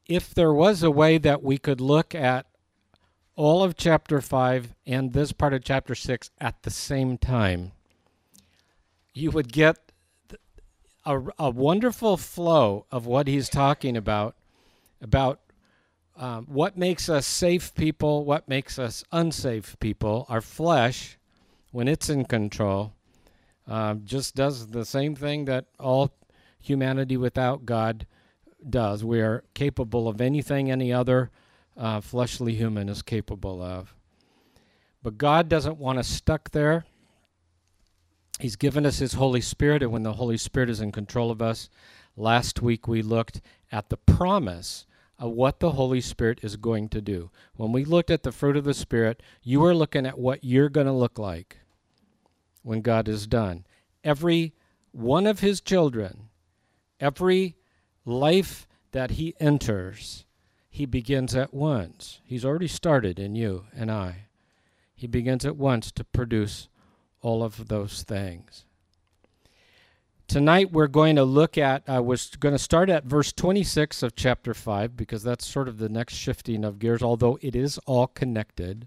if there was a way that we could look at all of chapter 5 and this part of chapter 6 at the same time, you would get a wonderful flow of what he's talking about what makes us safe people, what makes us unsafe people. Our flesh, when it's in control, just does the same thing that all humanity without God does. We are capable of anything any other fleshly human is capable of. But God doesn't want us stuck there. He's given us his Holy Spirit, and when the Holy Spirit is in control of us, last week we looked at the promise of what the Holy Spirit is going to do. When we looked at the fruit of the Spirit, you are looking at what you're going to look like when God is done. Every one of his children, every life that he enters, he begins at once. He's already started in you and I. He begins at once to produce all of those things. Tonight we're going to look at, we're going to start at verse 26 of chapter 5, because that's sort of the next shifting of gears, although it is all connected.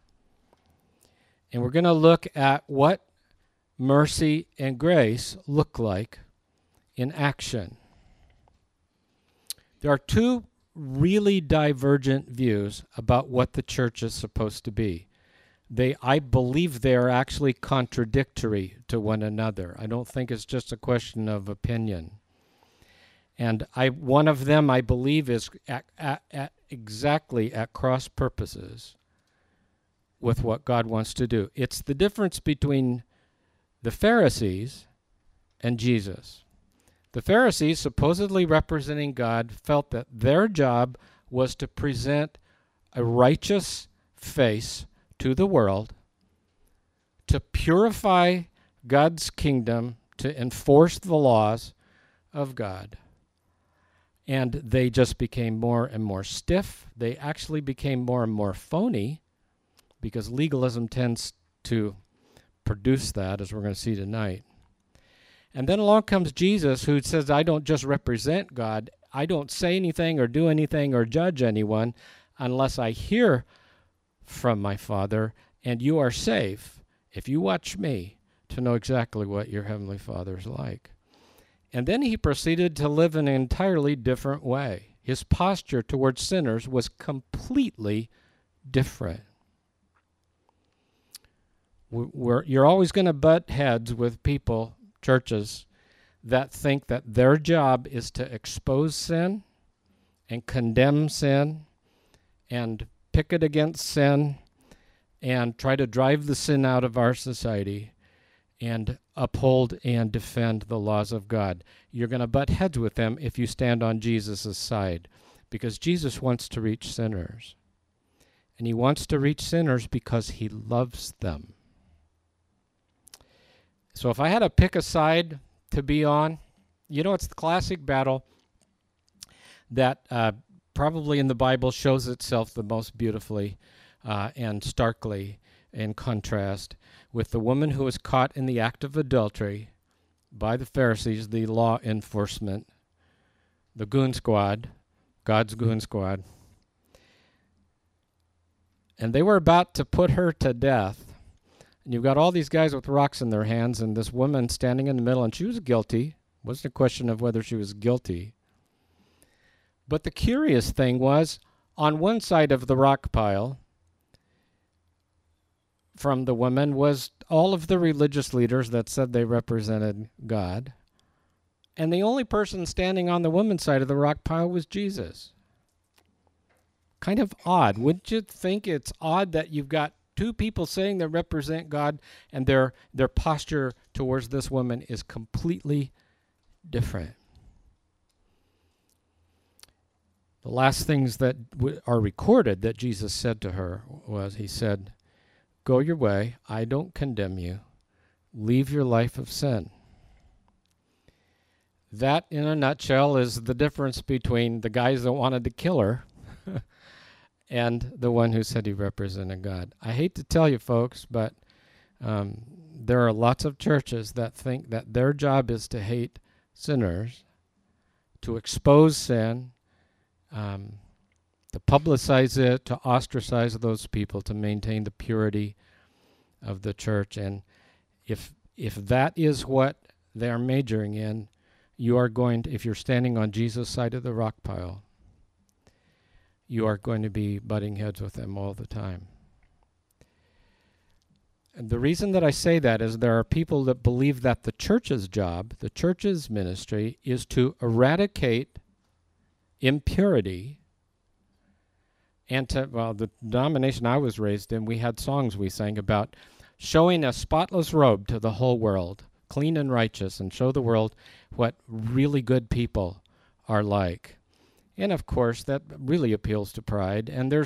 And we're going to look at what mercy and grace look like in action. There are two really divergent views about what the church is supposed to be. I believe they are actually contradictory to one another. I don't think it's just a question of opinion. And one of them, I believe, is exactly at cross purposes with what God wants to do. It's the difference between the Pharisees and Jesus. The Pharisees, supposedly representing God, felt that their job was to present a righteous face to the world, to purify God's kingdom, to enforce the laws of God. And they just became more and more stiff. They actually became more and more phony, because legalism tends to produce that, as we're going to see tonight. And then along comes Jesus, who says, I don't just represent God. I don't say anything or do anything or judge anyone unless I hear from my Father, and you are safe, if you watch me, to know exactly what your Heavenly Father is like. And then he proceeded to live in an entirely different way. His posture towards sinners was completely different. You're always going to butt heads with people, churches, that think that their job is to expose sin and condemn sin and picket against sin and try to drive the sin out of our society and uphold and defend the laws of God. You're going to butt heads with them if you stand on Jesus' side, because Jesus wants to reach sinners. And he wants to reach sinners because he loves them. So if I had to pick a side to be on, it's the classic battle that probably in the Bible shows itself the most beautifully and starkly in contrast with the woman who was caught in the act of adultery by the Pharisees, the law enforcement, the goon squad, God's goon squad. And they were about to put her to death. And you've got all these guys with rocks in their hands and this woman standing in the middle, and she was guilty. It wasn't a question of whether she was guilty. But the curious thing was, on one side of the rock pile from the woman was all of the religious leaders that said they represented God. And the only person standing on the woman's side of the rock pile was Jesus. Kind of odd. Wouldn't you think it's odd that you've got two people saying they represent God and their posture towards this woman is completely different? The last things that are recorded that Jesus said to her was, he said, go your way, I don't condemn you, leave your life of sin. That, in a nutshell, is the difference between the guys that wanted to kill her and the one who said he represented God. I hate to tell you folks, but there are lots of churches that think that their job is to hate sinners, to expose sin, to publicize it, to ostracize those people, to maintain the purity of the church. And if that is what they're majoring in, you are going to, if you're standing on Jesus' side of the rock pile, you are going to be butting heads with them all the time. And the reason that I say that is there are people that believe that the church's job, the church's ministry, is to eradicate impurity. And the denomination I was raised in, we had songs we sang about showing a spotless robe to the whole world, clean and righteous, and show the world what really good people are like. And of course, that really appeals to pride, and there's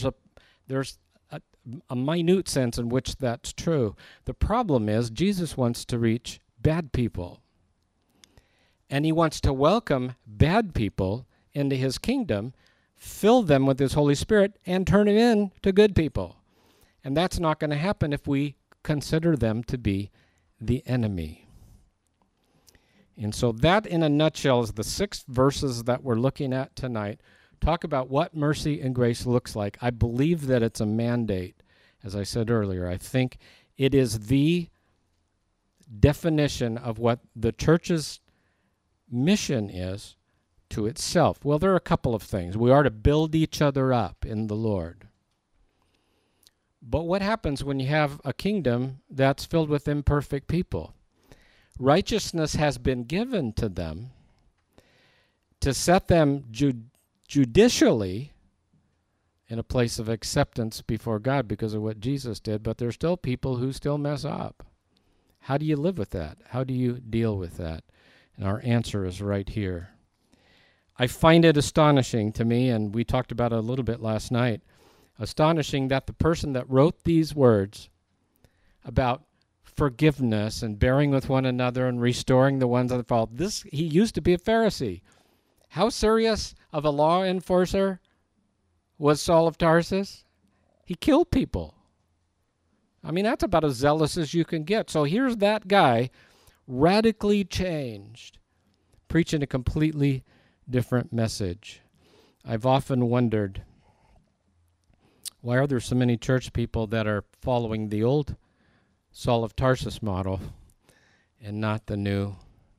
a minute sense in which that's true. The problem is Jesus wants to reach bad people, and he wants to welcome bad people into his kingdom, fill them with his Holy Spirit, and turn them into good people. And that's not going to happen if we consider them to be the enemy. And so that, in a nutshell, is the 6 verses that we're looking at tonight. Talk about what mercy and grace looks like. I believe that it's a mandate. As I said earlier, I think it is the definition of what the church's mission is to itself. Well, there are a couple of things. We are to build each other up in the Lord. But what happens when you have a kingdom that's filled with imperfect people? Righteousness has been given to them to set them judicially in a place of acceptance before God because of what Jesus did, but there's still people who still mess up. How do you live with that? How do you deal with that? And our answer is right here. I find it astonishing to me, and we talked about it a little bit last night, astonishing that the person that wrote these words about forgiveness and bearing with one another and restoring the ones that fall, he used to be a Pharisee. How serious of a law enforcer was Saul of Tarsus? He killed people. I mean, that's about as zealous as you can get. So here's that guy, radically changed, preaching a completely different message. I've often wondered, why are there so many church people that are following the old Saul of Tarsus model and not the new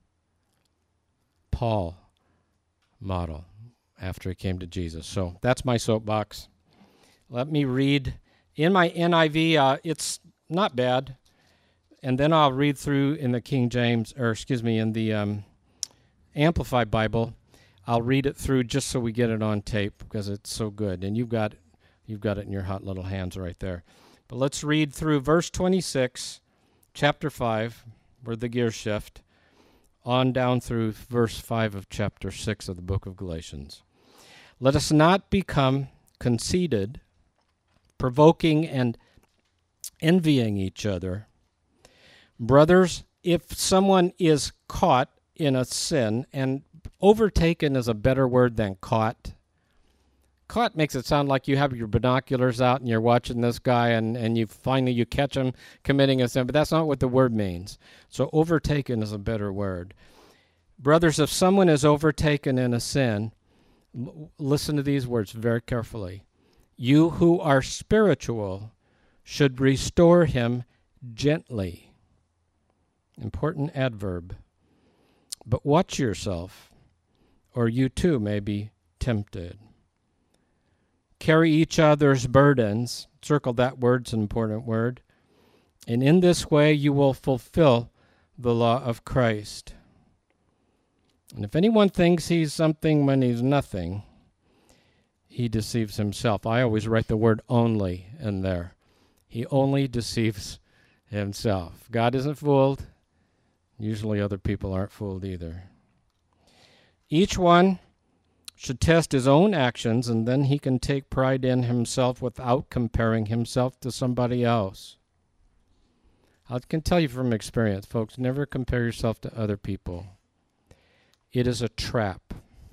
Paul model after he came to Jesus? So that's my soapbox. Let me read. In my NIV, it's not bad. And then I'll read through in the King James, in the Amplified Bible. I'll read it through just so we get it on tape because it's so good. And you've got it in your hot little hands right there. But let's read through verse 26, chapter 5, where the gears shift, on down through verse 5 of chapter 6 of the book of Galatians. Let us not become conceited, provoking and envying each other. Brothers, if someone is caught in a sin, and overtaken is a better word than caught. Caught makes it sound like you have your binoculars out and you're watching this guy and you finally catch him committing a sin, but that's not what the word means. So overtaken is a better word. Brothers, if someone is overtaken in a sin, listen to these words very carefully. You who are spiritual should restore him gently. Important adverb. But watch yourself, or you too may be tempted. Carry each other's burdens. Circle that word, it's an important word. And in this way you will fulfill the law of Christ. And if anyone thinks he's something when he's nothing, he deceives himself. I always write the word only in there. He only deceives himself. God isn't fooled. Usually other people aren't fooled either. Each one should test his own actions, and then he can take pride in himself without comparing himself to somebody else. I can tell you from experience, folks, never compare yourself to other people. It is a trap,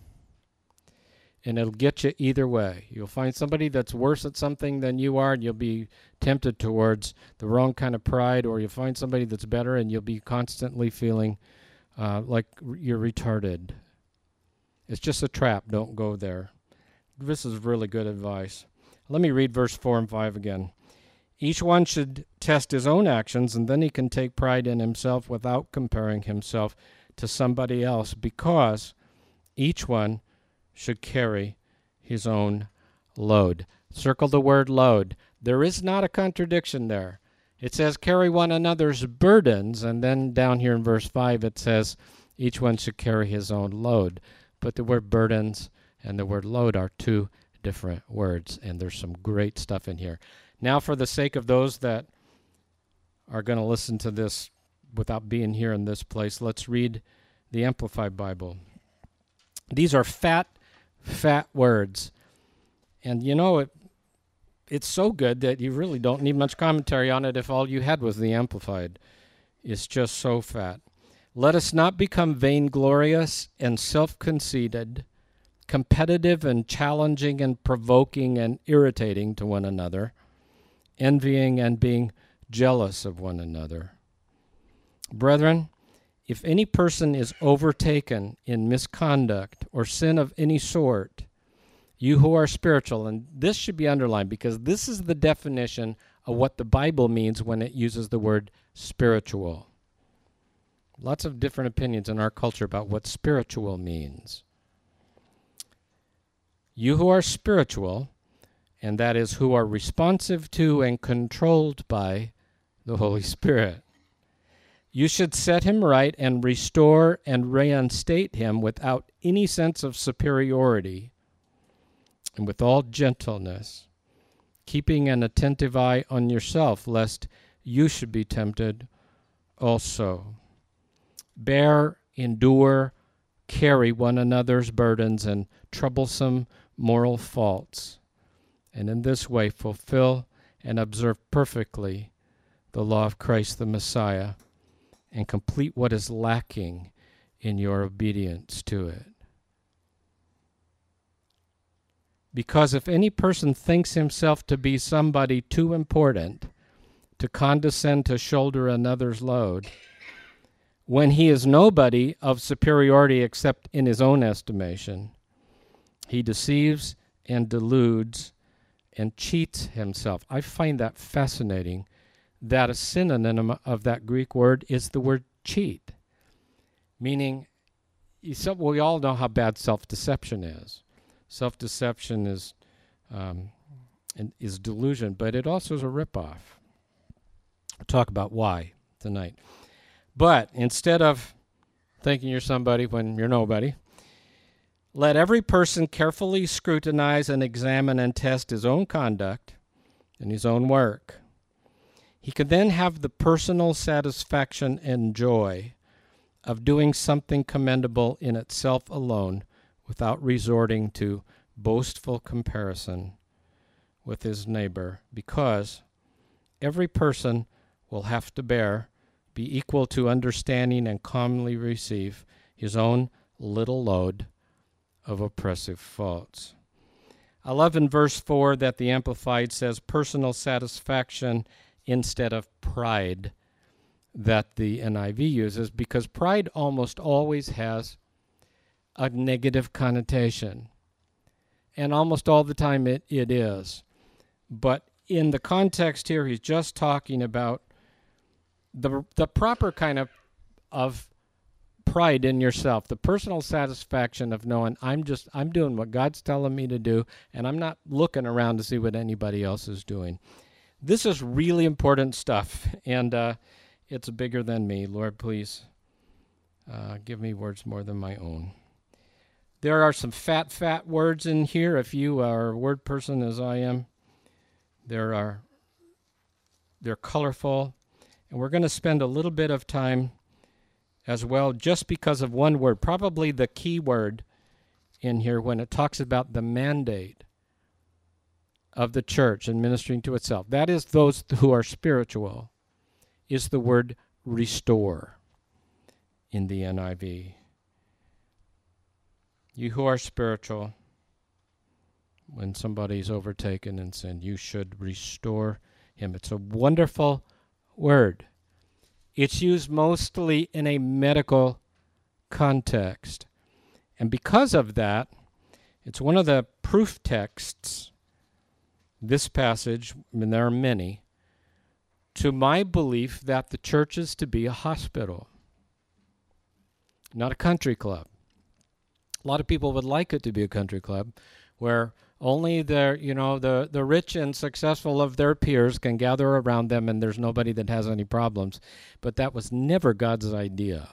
and it'll get you either way. You'll find somebody that's worse at something than you are, and you'll be tempted towards the wrong kind of pride, or you'll find somebody that's better, and you'll be constantly feeling like you're retarded. It's just a trap. Don't go there. This is really good advice. Let me read verse 4 and 5 again. Each one should test his own actions, and then he can take pride in himself without comparing himself to somebody else, because each one should carry his own load. Circle the word load. There is not a contradiction there. It says carry one another's burdens, and then down here in verse 5 it says each one should carry his own load. But the word burdens and the word load are two different words, and there's some great stuff in here. Now, for the sake of those that are going to listen to this without being here in this place, let's read the Amplified Bible. These are fat words. And you know, it's so good that you really don't need much commentary on it if all you had was the Amplified. It's just so fat. Let us not become vainglorious and self-conceited, competitive and challenging and provoking and irritating to one another, envying and being jealous of one another. Brethren, if any person is overtaken in misconduct or sin of any sort, you who are spiritual, and this should be underlined because this is the definition of what the Bible means when it uses the word spiritual. Lots of different opinions in our culture about what spiritual means. You who are spiritual, and that is who are responsive to and controlled by the Holy Spirit, you should set him right and restore and reinstate him without any sense of superiority and with all gentleness, keeping an attentive eye on yourself, lest you should be tempted also. Bear, endure, carry one another's burdens and troublesome moral faults, and in this way fulfill and observe perfectly the law of Christ the Messiah, and complete what is lacking in your obedience to it. Because if any person thinks himself to be somebody too important to condescend to shoulder another's load, when he is nobody of superiority except in his own estimation, he deceives and deludes and cheats himself. I find that fascinating, that a synonym of that Greek word is the word cheat, meaning we all know how bad self-deception is. Self-deception is delusion, but it also is a ripoff. I'll talk about why tonight. But instead of thinking you're somebody when you're nobody, let every person carefully scrutinize and examine and test his own conduct and his own work. He could then have the personal satisfaction and joy of doing something commendable in itself alone without resorting to boastful comparison with his neighbor, because every person will have to be equal to understanding and calmly receive his own little load of oppressive faults. I love in verse 4 that the Amplified says personal satisfaction instead of pride that the NIV uses, because pride almost always has a negative connotation. And almost all the time it is. But in the context here, he's just talking about the proper kind of pride in yourself, the personal satisfaction of knowing I'm doing what God's telling me to do, and I'm not looking around to see what anybody else is doing. This is really important stuff, and it's bigger than me. Lord, please give me words more than my own. There are some fat words in here. If you are a word person as I am, they're colorful, and we're going to spend a little bit of time as well just because of one word, probably the key word in here when it talks about the mandate of the church and ministering to itself. That is those who are spiritual, is the word restore in the NIV. You who are spiritual, when somebody's overtaken in sin, you should restore him. It's a wonderful word. It's used mostly in a medical context. And because of that, It's one of the proof texts, this passage, and there are many, to my belief that the church is to be a hospital, not a country club. A lot of people would like it to be a country club where only the rich and successful of their peers can gather around them and there's nobody that has any problems. But that was never God's idea.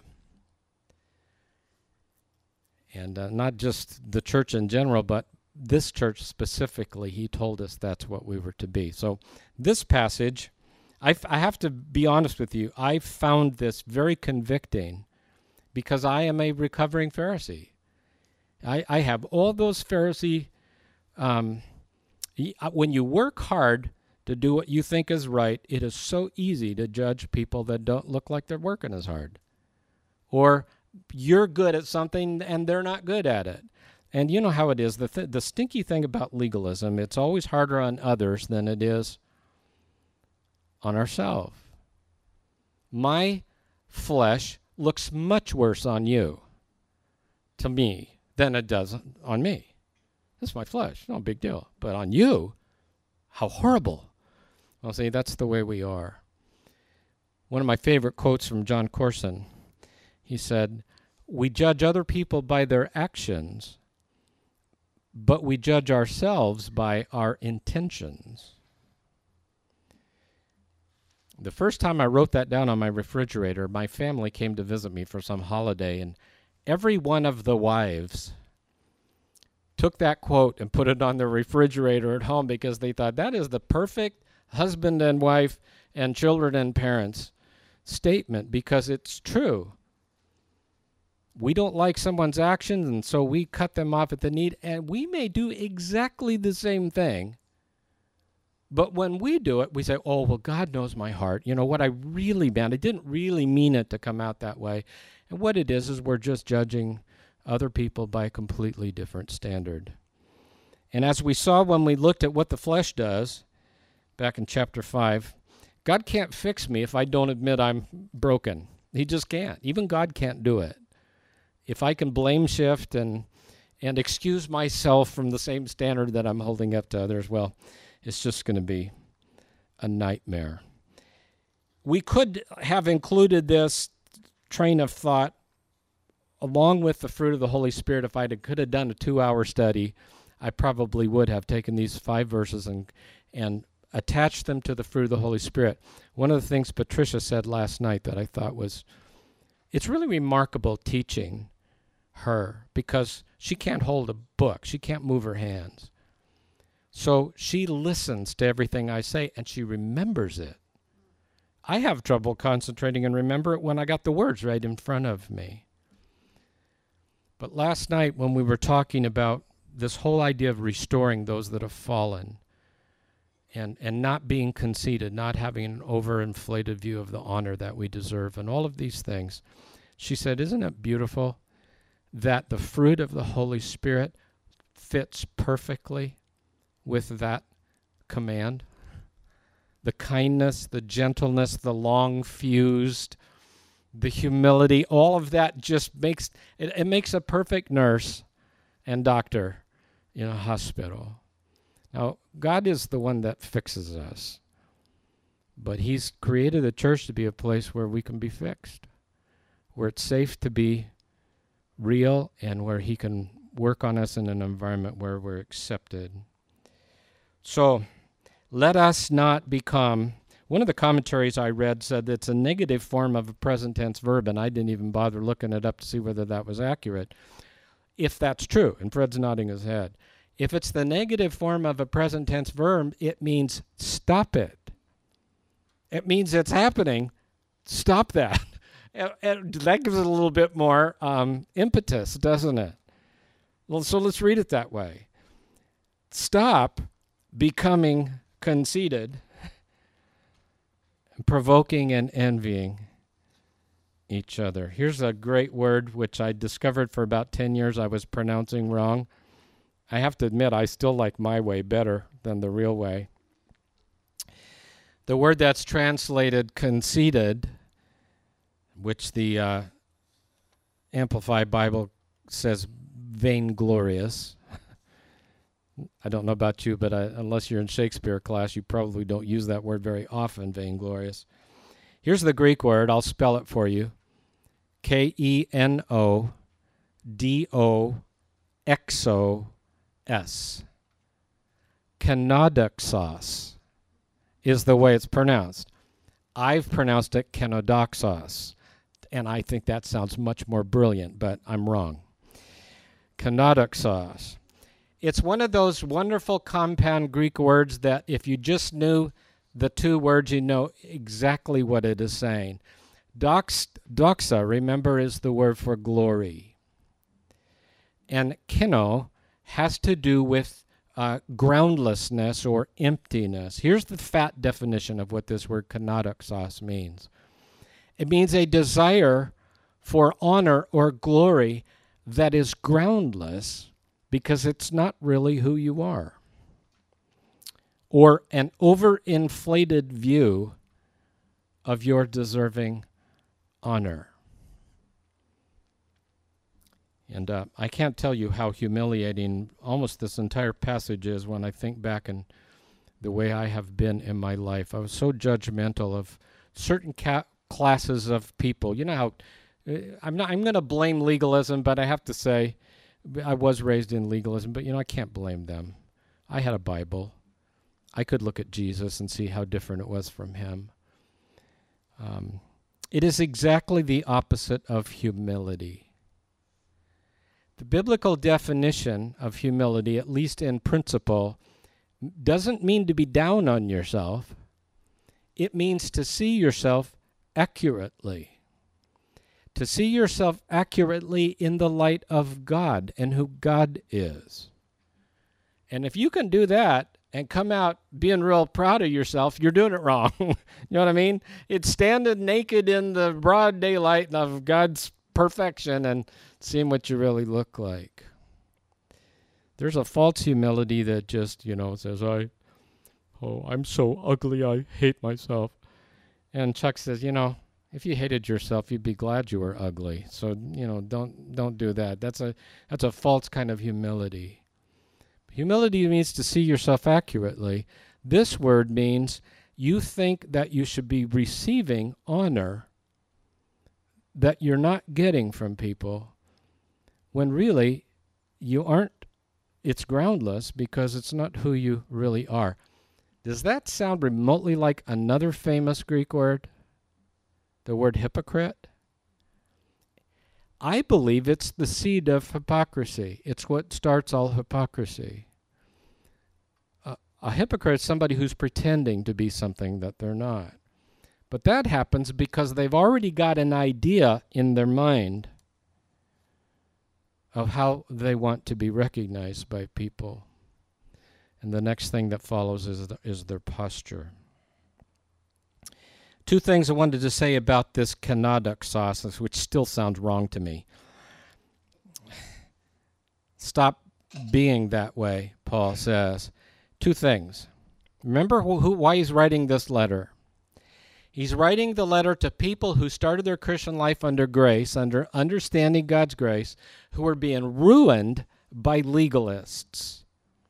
And not just the church in general, but this church specifically, he told us that's what we were to be. So this passage, I have to be honest with you, I found this very convicting because I am a recovering Pharisee. I have all those Pharisee, when you work hard to do what you think is right, it is so easy to judge people that don't look like they're working as hard. Or you're good at something and they're not good at it. And you know how it is. The stinky thing about legalism, it's always harder on others than it is on ourselves. My flesh looks much worse on you, to me, than it does on me. This is my flesh, no big deal. But on you, how horrible. Well, see, that's the way we are. One of my favorite quotes from John Corson, he said, "We judge other people by their actions, but we judge ourselves by our intentions." The first time I wrote that down on my refrigerator, my family came to visit me for some holiday, and every one of the wives took that quote and put it on their refrigerator at home because they thought that is the perfect husband and wife and children and parents statement, because it's true. We don't like someone's actions, and so we cut them off at the knee, and we may do exactly the same thing. But when we do it, we say, oh, well, God knows my heart. You know, what I really meant, I didn't really mean it to come out that way. And what it is we're just judging other people by a completely different standard. And as we saw when we looked at what the flesh does, back in chapter 5, God can't fix me if I don't admit I'm broken. He just can't. Even God can't do it. If I can blame shift and excuse myself from the same standard that I'm holding up to others, well, it's just going to be a nightmare. We could have included this train of thought along with the fruit of the Holy Spirit. If I could have done a 2-hour study, I probably would have taken these 5 verses and attached them to the fruit of the Holy Spirit. One of the things Patricia said last night that I thought was, it's really remarkable teaching her because she can't hold a book. She can't move her hands. So she listens to everything I say, and she remembers it. I have trouble concentrating and remember it when I got the words right in front of me. But last night when we were talking about this whole idea of restoring those that have fallen and not being conceited, not having an overinflated view of the honor that we deserve and all of these things, she said, isn't it beautiful that the fruit of the Holy Spirit fits perfectly with that command? The kindness, the gentleness, the long-fused, the humility, all of that just makes, it makes a perfect nurse and doctor in a hospital. Now, God is the one that fixes us, but he's created the church to be a place where we can be fixed, where it's safe to be real and where he can work on us in an environment where we're accepted. So let us not become, one of the commentaries I read said that it's a negative form of a present tense verb, and I didn't even bother looking it up to see whether that was accurate. If that's true, and Fred's nodding his head, if it's the negative form of a present tense verb, it means stop it. It means it's happening. Stop that. And that gives it a little bit more impetus, doesn't it? Well, so let's read it that way. Stop becoming conceited, provoking and envying each other. Here's a great word which I discovered for about 10 years I was pronouncing wrong. I have to admit I still like my way better than the real way. The word that's translated conceited, which the Amplified Bible says vainglorious, I don't know about you, but unless you're in Shakespeare class, you probably don't use that word very often, vainglorious. Here's the Greek word. I'll spell it for you. Kenodoxos. Kenodoxos is the way it's pronounced. I've pronounced it kenodoxos, and I think that sounds much more brilliant, but I'm wrong. Kenodoxos. It's one of those wonderful compound Greek words that if you just knew the two words, you know exactly what it is saying. Doxa, remember, is the word for glory. And keno has to do with groundlessness or emptiness. Here's the fat definition of what this word kenodoxos means. It means a desire for honor or glory that is groundless because it's not really who you are. Or an overinflated view of your deserving honor. And I can't tell you how humiliating almost this entire passage is when I think back in the way I have been in my life. I was so judgmental of certain classes of people. You know how I'm going to blame legalism, but I have to say I was raised in legalism, but I can't blame them. I had a Bible. I could look at Jesus and see how different it was from him. It is exactly the opposite of humility. The biblical definition of humility, at least in principle, doesn't mean to be down on yourself. It means to see yourself accurately. To see yourself accurately in the light of God and who God is. And if you can do that and come out being real proud of yourself, you're doing it wrong. You know what I mean? It's standing naked in the broad daylight of God's perfection and seeing what you really look like. There's a false humility that just, says, I'm so ugly, I hate myself. And Chuck says, if you hated yourself, you'd be glad you were ugly. So, don't do that. That's a false kind of humility. Humility means to see yourself accurately. This word means you think that you should be receiving honor that you're not getting from people, when really you aren't. It's groundless because it's not who you really are. Does that sound remotely like another famous Greek word? The word hypocrite? I believe it's the seed of hypocrisy. It's what starts all hypocrisy. A hypocrite is somebody who's pretending to be something that they're not. But that happens because they've already got an idea in their mind of how they want to be recognized by people. And the next thing that follows is their posture. Two things I wanted to say about this kenodoxos, which still sounds wrong to me. Stop being that way, Paul says. Two things. Remember why he's writing this letter. He's writing the letter to people who started their Christian life under grace, under understanding God's grace, who are being ruined by legalists.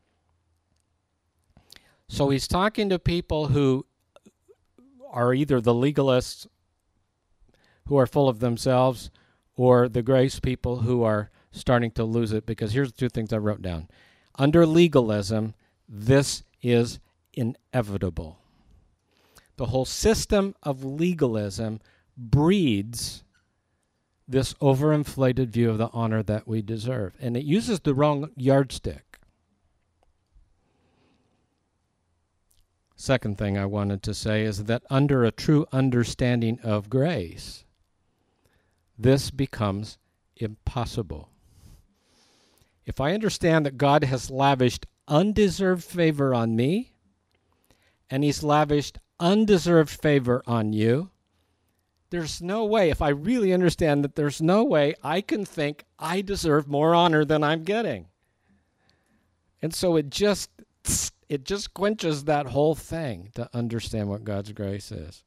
So he's talking to people who are either the legalists who are full of themselves or the grace people who are starting to lose it, because here's the two things I wrote down. Under legalism, this is inevitable. The whole system of legalism breeds this overinflated view of the honor that we deserve. And it uses the wrong yardstick. Second thing I wanted to say is that under a true understanding of grace, this becomes impossible. If I understand that God has lavished undeserved favor on me, and he's lavished undeserved favor on you, there's no way, if I really understand that, there's no way I can think I deserve more honor than I'm getting. And so it just quenches that whole thing to understand what God's grace is.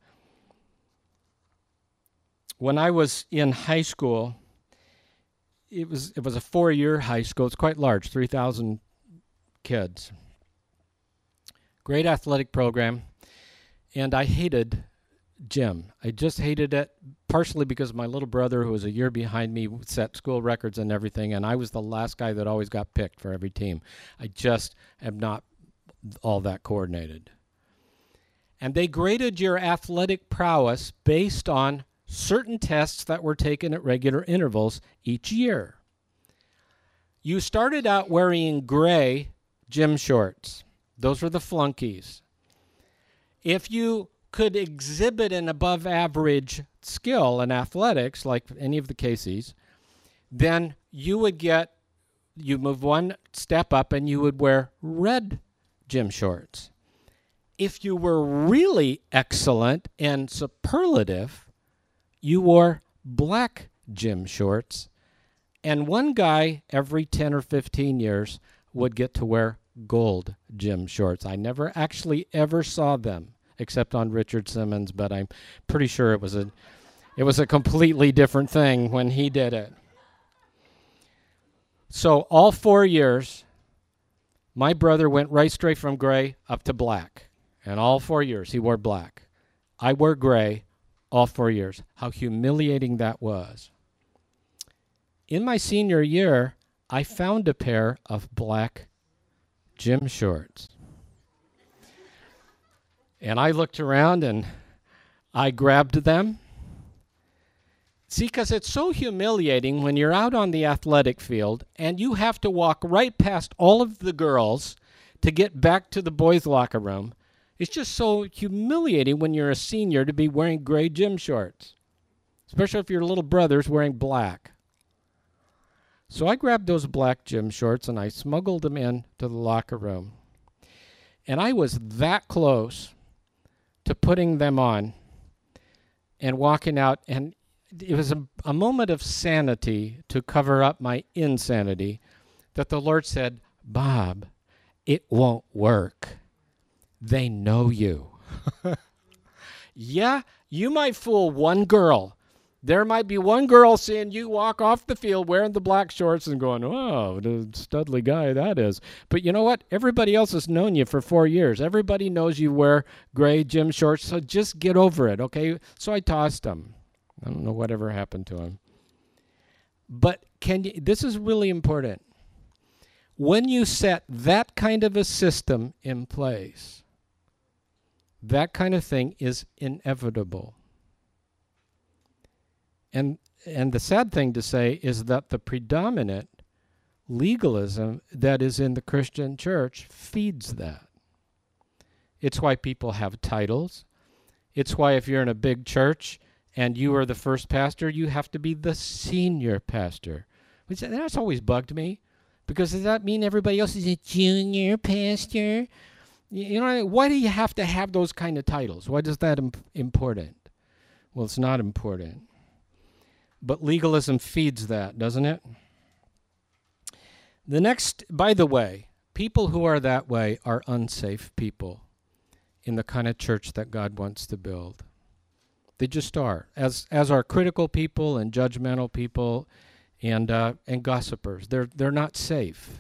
When I was in high school, it was a 4-year high school. It's quite large, 3,000 kids. Great athletic program. And I hated gym. I just hated it, partially because my little brother, who was a year behind me, set school records and everything, and I was the last guy that always got picked for every team. I just am not all that coordinated. And they graded your athletic prowess based on certain tests that were taken at regular intervals each year. You started out wearing gray gym shorts. Those were the flunkies. If you could exhibit an above average skill in athletics, like any of the Caseys, then you move one step up and you would wear red gym shorts. If you were really excellent and superlative, you wore black gym shorts. And one guy every 10 or 15 years would get to wear gold gym shorts. I never actually ever saw them except on Richard Simmons, but I'm pretty sure it was a completely different thing when he did it. So all 4 years, my brother went right straight from gray up to black. And all 4 years he wore black. I wore gray all 4 years. How humiliating that was. In my senior year, I found a pair of black gym shorts. And I looked around and I grabbed them. See, because it's so humiliating when you're out on the athletic field and you have to walk right past all of the girls to get back to the boys' locker room. It's just so humiliating when you're a senior to be wearing gray gym shorts, especially if your little brother's wearing black. So I grabbed those black gym shorts and I smuggled them in to the locker room. And I was that close to putting them on and walking out, and it was a moment of sanity to cover up my insanity that the Lord said, Bob, it won't work. They know you. Yeah, you might fool one girl. There might be one girl seeing you walk off the field wearing the black shorts and going, oh, the studly guy that is. But you know what? Everybody else has known you for 4 years. Everybody knows you wear gray gym shorts, so just get over it, okay? So I tossed them. I don't know whatever happened to him. But this is really important. When you set that kind of a system in place, that kind of thing is inevitable. And the sad thing to say is that the predominant legalism that is in the Christian church feeds that. It's why people have titles. It's why if you're in a big church and you are the first pastor, you have to be the senior pastor. Which that's always bugged me, because does that mean everybody else is a junior pastor? You know, why do you have to have those kind of titles? Why is that important? Well, it's not important. But legalism feeds that, doesn't it? The next, by the way, people who are that way are unsafe people in the kind of church that God wants to build. They just are, as are critical people and judgmental people and gossipers. They're not safe.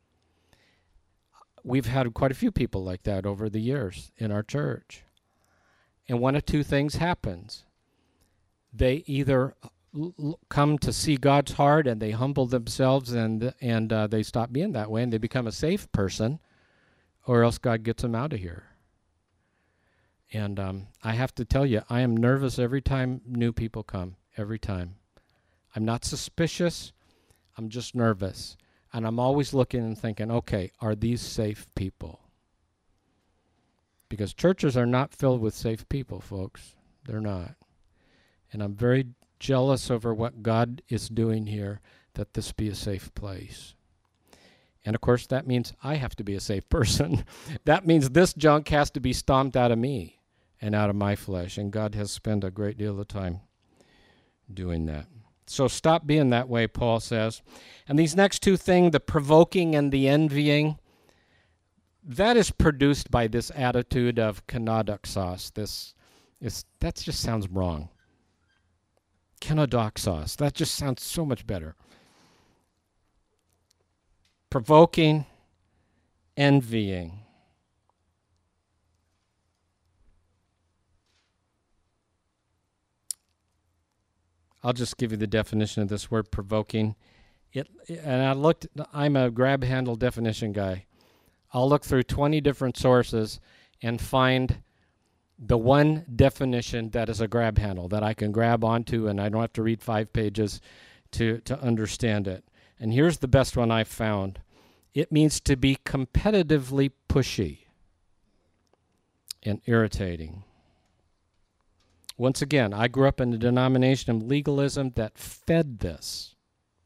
We've had quite a few people like that over the years in our church. And one of two things happens. They either come to see God's heart and they humble themselves and they stop being that way and they become a safe person, or else God gets them out of here. And I have to tell you, I am nervous every time new people come, every time. I'm not suspicious, I'm just nervous. And I'm always looking and thinking, okay, are these safe people? Because churches are not filled with safe people, folks. They're not. And I'm very jealous over what God is doing here, that this be a safe place. And of course, that means I have to be a safe person. That means this junk has to be stomped out of me and out of my flesh. And God has spent a great deal of time doing that. So stop being that way, Paul says. And these next two things, the provoking and the envying, that is produced by this attitude of kenodoxos. That just sounds wrong. Kenodoxos. That just sounds so much better. Provoking envying. I'll just give you the definition of this word, provoking. I'm a grab handle definition guy. I'll look through 20 different sources and find the one definition that is a grab handle that I can grab onto, and I don't have to read 5 pages to understand it. And here's the best one I've found. It means to be competitively pushy and irritating. Once again, I grew up in a denomination of legalism that fed this.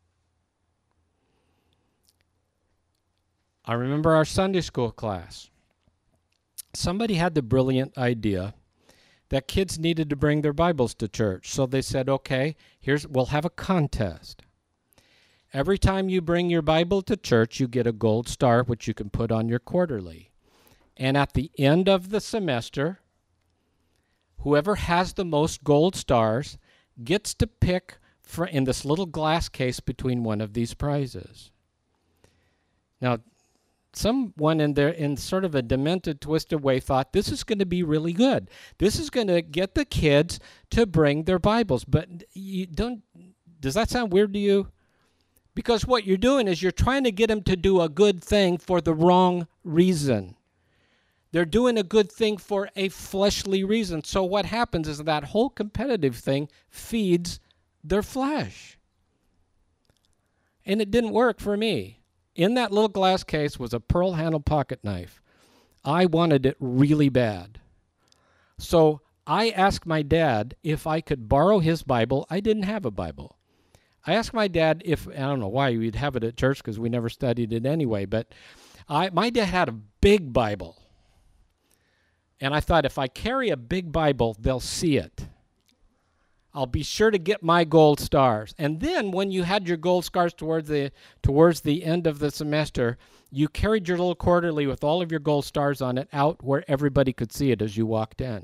I remember our Sunday school class. Somebody had the brilliant idea that kids needed to bring their Bibles to church. So they said, okay, we'll have a contest. Every time you bring your Bible to church, you get a gold star, which you can put on your quarterly. And at the end of the semester, whoever has the most gold stars gets to pick in this little glass case between one of these prizes. Now, someone in sort of a demented, twisted way thought this is going to be really good. This is going to get the kids to bring their Bibles. But does that sound weird to you? Because what you're doing is you're trying to get them to do a good thing for the wrong reason. They're doing a good thing for a fleshly reason. So what happens is that whole competitive thing feeds their flesh. And it didn't work for me. In that little glass case was a pearl handle pocket knife. I wanted it really bad. So I asked my dad if I could borrow his Bible. I didn't have a Bible. I asked my dad I don't know why we'd have it at church because we never studied it anyway, but my dad had a big Bible. And I thought, if I carry a big Bible, they'll see it. I'll be sure to get my gold stars. And then when you had your gold stars towards the end of the semester, you carried your little quarterly with all of your gold stars on it out where everybody could see it as you walked in.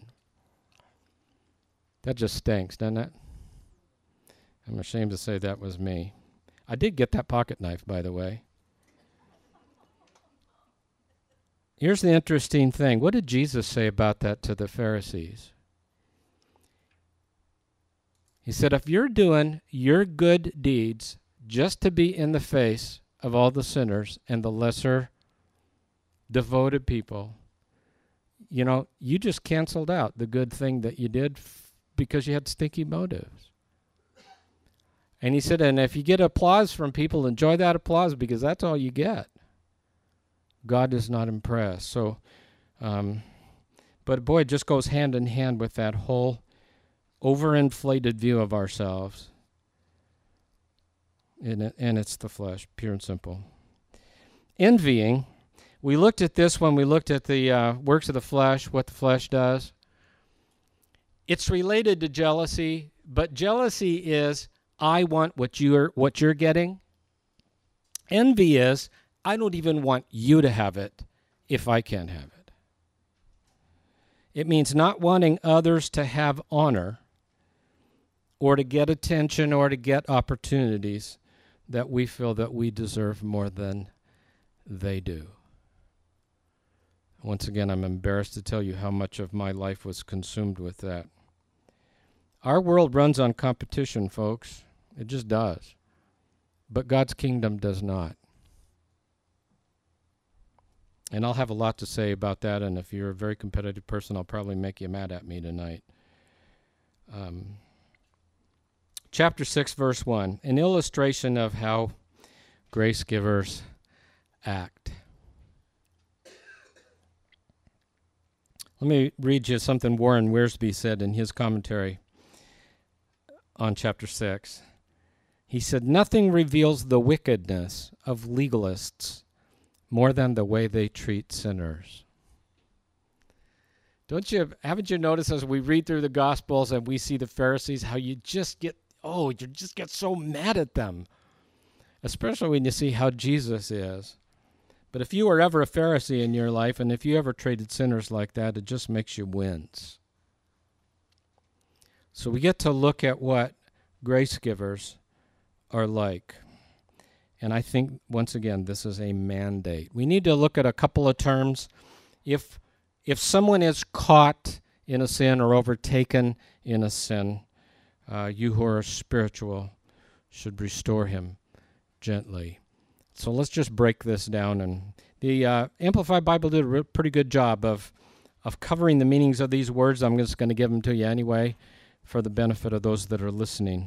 That just stinks, doesn't it? I'm ashamed to say that was me. I did get that pocket knife, by the way. Here's the interesting thing. What did Jesus say about that to the Pharisees? He said, if you're doing your good deeds just to be in the face of all the sinners and the lesser devoted people, you just canceled out the good thing that you did because you had stinky motives. And he said, and if you get applause from people, enjoy that applause because that's all you get. God is not impressed. So, but boy, it just goes hand in hand with that whole overinflated view of ourselves. And it's the flesh, pure and simple. Envying, we looked at this when we looked at the works of the flesh, what the flesh does. It's related to jealousy, but jealousy is, I want what you're getting. Envy is, I don't even want you to have it if I can't have it. It means not wanting others to have honor or to get attention or to get opportunities that we feel that we deserve more than they do. Once again, I'm embarrassed to tell you how much of my life was consumed with that. Our world runs on competition, folks. It just does. But God's kingdom does not. And I'll have a lot to say about that, and if you're a very competitive person, I'll probably make you mad at me tonight. Chapter 6, verse 1, an illustration of how grace givers act. Let me read you something Warren Wiersbe said in his commentary on chapter 6. He said, nothing reveals the wickedness of legalists more than the way they treat sinners. Haven't you noticed as we read through the Gospels and we see the Pharisees, how you just get so mad at them, especially when you see how Jesus is. But if you were ever a Pharisee in your life, and if you ever treated sinners like that, it just makes you wince. So we get to look at what grace givers are like. And I think, once again, this is a mandate. We need to look at a couple of terms. If someone is caught in a sin or overtaken in a sin, you who are spiritual should restore him gently. So let's just break this down. And the Amplified Bible did a pretty good job of covering the meanings of these words. I'm just going to give them to you anyway for the benefit of those that are listening.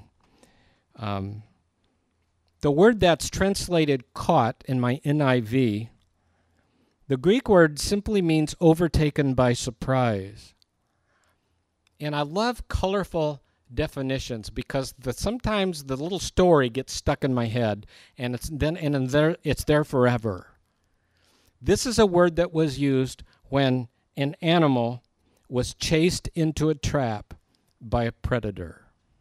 The word that's translated caught in my NIV, the Greek word simply means overtaken by surprise. And I love colorful definitions because sometimes the little story gets stuck in my head and it's there forever. This is a word that was used when an animal was chased into a trap by a predator.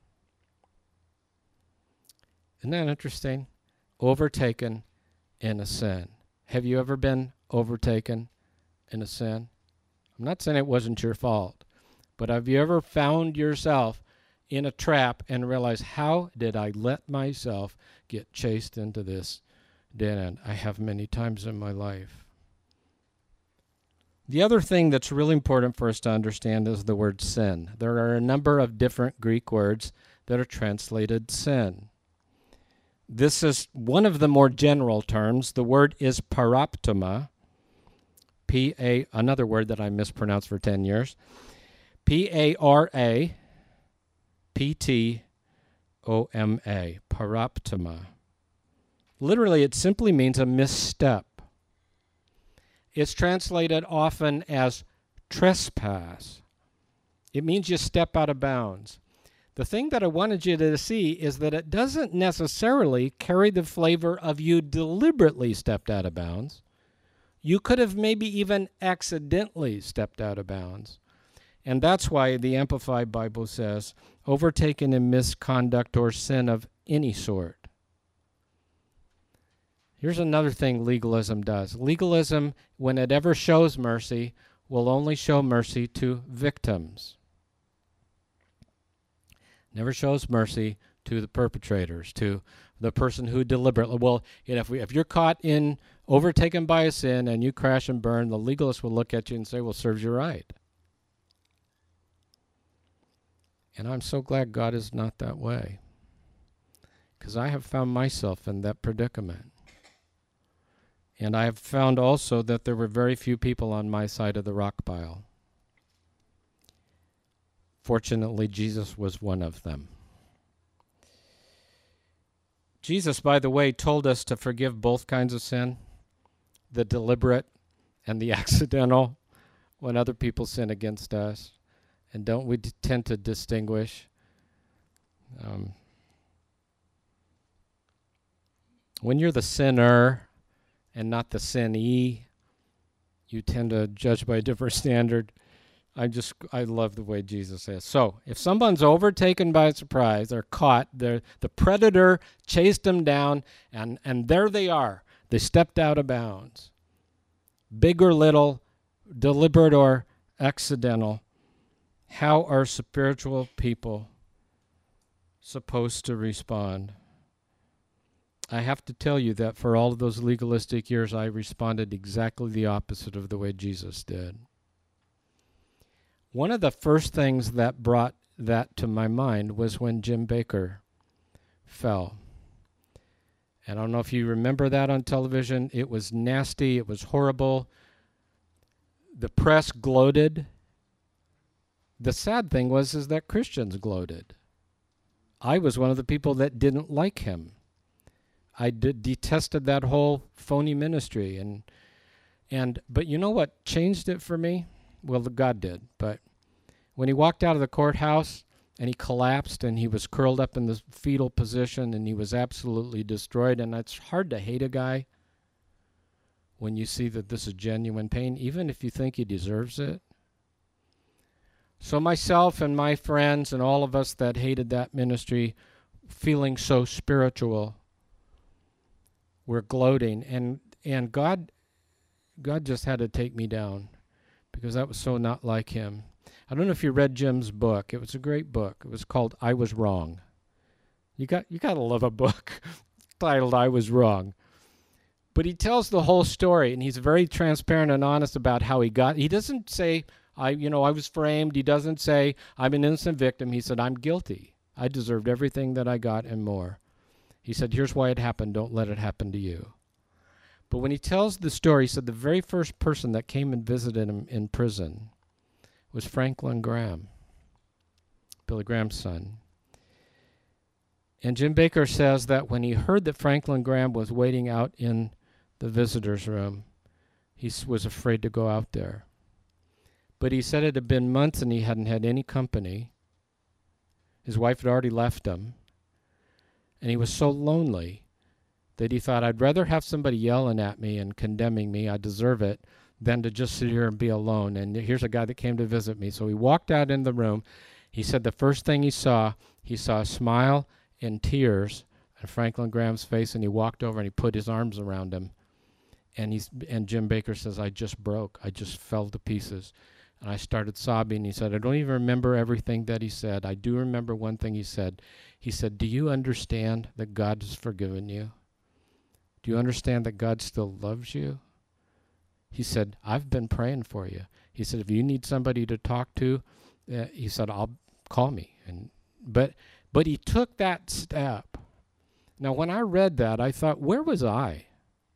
Isn't that interesting? Overtaken in a sin. Have you ever been overtaken in a sin? I'm not saying it wasn't your fault, but have you ever found yourself in a trap and realized, how did I let myself get chased into this dead end? I have many times in my life. The other thing that's really important for us to understand is the word sin. There are a number of different Greek words that are translated sin. This is one of the more general terms. The word is paraptoma, another word that I mispronounced for 10 years, Paraptoma, paraptoma. Literally, it simply means a misstep. It's translated often as trespass. It means you step out of bounds. The thing that I wanted you to see is that it doesn't necessarily carry the flavor of you deliberately stepped out of bounds. You could have maybe even accidentally stepped out of bounds. And that's why the Amplified Bible says, overtaken in misconduct or sin of any sort. Here's another thing legalism does. Legalism, when it ever shows mercy, will only show mercy to victims. Never shows mercy to the perpetrators, to the person who deliberately. Well, if you're caught in overtaken by a sin and you crash and burn, the legalist will look at you and say, well, serves you right. And I'm so glad God is not that way, because I have found myself in that predicament. And I have found also that there were very few people on my side of the rock pile. Fortunately, Jesus was one of them. Jesus, by the way, told us to forgive both kinds of sin, the deliberate and the accidental, when other people sin against us. And don't we tend to distinguish? When you're the sinner and not the sinnee, you tend to judge by a different standard. I love the way Jesus is. So, if someone's overtaken by surprise, they're caught, the predator chased them down, and there they are. They stepped out of bounds. Big or little, deliberate or accidental. How are spiritual people supposed to respond? I have to tell you that for all of those legalistic years, I responded exactly the opposite of the way Jesus did. One of the first things that brought that to my mind was when Jim Bakker fell. And I don't know if you remember that on television. It was nasty. It was horrible. The press gloated. The sad thing was that Christians gloated. I was one of the people that didn't like him. I detested that whole phony ministry. But you know what changed it for me? Well, God did. But when he walked out of the courthouse and he collapsed and he was curled up in the fetal position and he was absolutely destroyed, and it's hard to hate a guy when you see that this is genuine pain, even if you think he deserves it. So myself and my friends and all of us that hated that ministry, feeling so spiritual, were gloating. And God just had to take me down, because that was so not like him. I don't know if you read Jim's book. It was a great book. It was called I Was Wrong. You got to love a book titled I Was Wrong. But he tells the whole story, and he's very transparent and honest about how he doesn't say, I was framed. He doesn't say, I'm an innocent victim. He said, I'm guilty. I deserved everything that I got and more. He said, here's why it happened. Don't let it happen to you. But when he tells the story, he said the very first person that came and visited him in prison was Franklin Graham, Billy Graham's son. And Jim Bakker says that when he heard that Franklin Graham was waiting out in the visitor's room, he was afraid to go out there. But he said it had been months and he hadn't had any company. His wife had already left him. And he was so lonely that he thought, I'd rather have somebody yelling at me and condemning me, I deserve it, than to just sit here and be alone. And here's a guy that came to visit me. So he walked out in the room. He said the first thing he saw a smile and tears on Franklin Graham's face, and he walked over and he put his arms around him. And Jim Bakker says, I just broke. I just fell to pieces. And I started sobbing. He said, I don't even remember everything that he said. I do remember one thing he said. He said, do you understand that God has forgiven you? Do you understand that God still loves you? He said, I've been praying for you. He said, if you need somebody to talk to, he said, call me. But he took that step. Now, when I read that, I thought, where was I?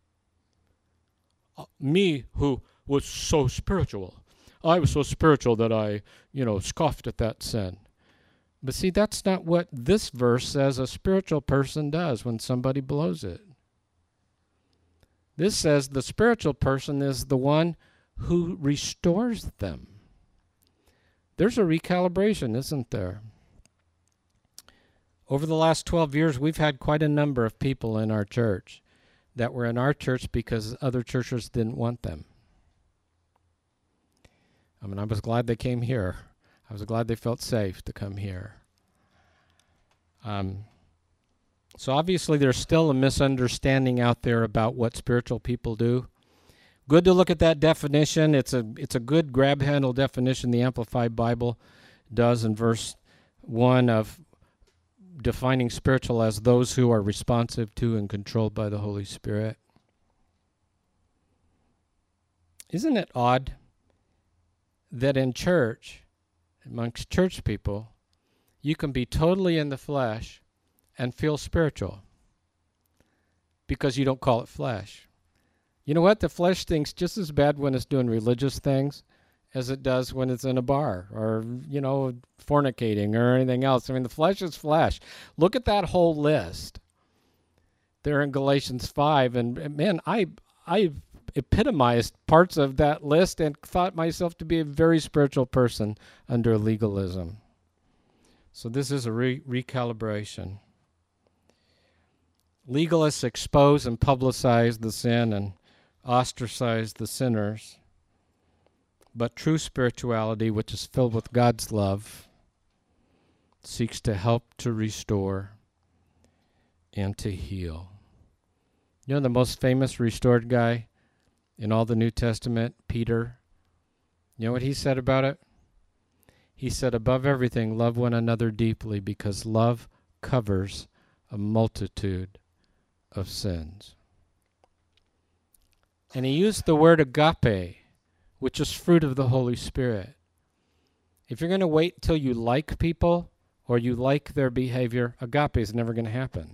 Me, who was so spiritual. I was so spiritual that I, scoffed at that sin. But see, that's not what this verse says a spiritual person does when somebody blows it. This says the spiritual person is the one who restores them. There's a recalibration, isn't there? Over the last 12 years, we've had quite a number of people in our church that were in our church because other churches didn't want them. I was glad they came here. I was glad they felt safe to come here. So obviously there's still a misunderstanding out there about what spiritual people do. Good to look at that definition. It's a good grab handle definition the Amplified Bible does in verse 1 of defining spiritual as those who are responsive to and controlled by the Holy Spirit. Isn't it odd that in church, amongst church people, you can be totally in the flesh and feel spiritual because you don't call it flesh? You know what? The flesh stinks just as bad when it's doing religious things as it does when it's in a bar or, fornicating or anything else. The flesh is flesh. Look at that whole list there in Galatians 5. And man, I epitomized parts of that list and thought myself to be a very spiritual person under legalism. So this is a recalibration. Legalists expose and publicize the sin and ostracize the sinners. But true spirituality, which is filled with God's love, seeks to help, to restore, and to heal. You know the most famous restored guy in all the New Testament, Peter? You know what he said about it? He said, above everything, love one another deeply, because love covers a multitude of sins. And he used the word agape, which is fruit of the Holy Spirit. If you're going to wait till you like people or you like their behavior, agape is never going to happen.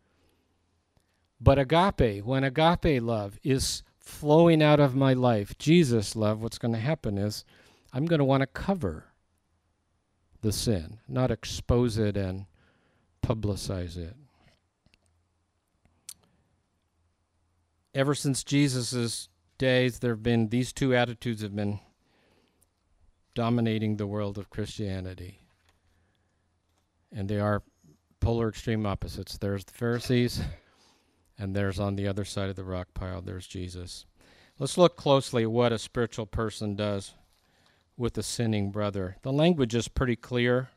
But agape, when agape love is flowing out of my life, Jesus love, what's going to happen is I'm going to want to cover the sin, not expose it and publicize it. Ever since Jesus' days, there have been these two attitudes have been dominating the world of Christianity. And they are polar extreme opposites. There's the Pharisees, and there's on the other side of the rock pile, there's Jesus. Let's look closely at what a spiritual person does with a sinning brother. The language is pretty clear.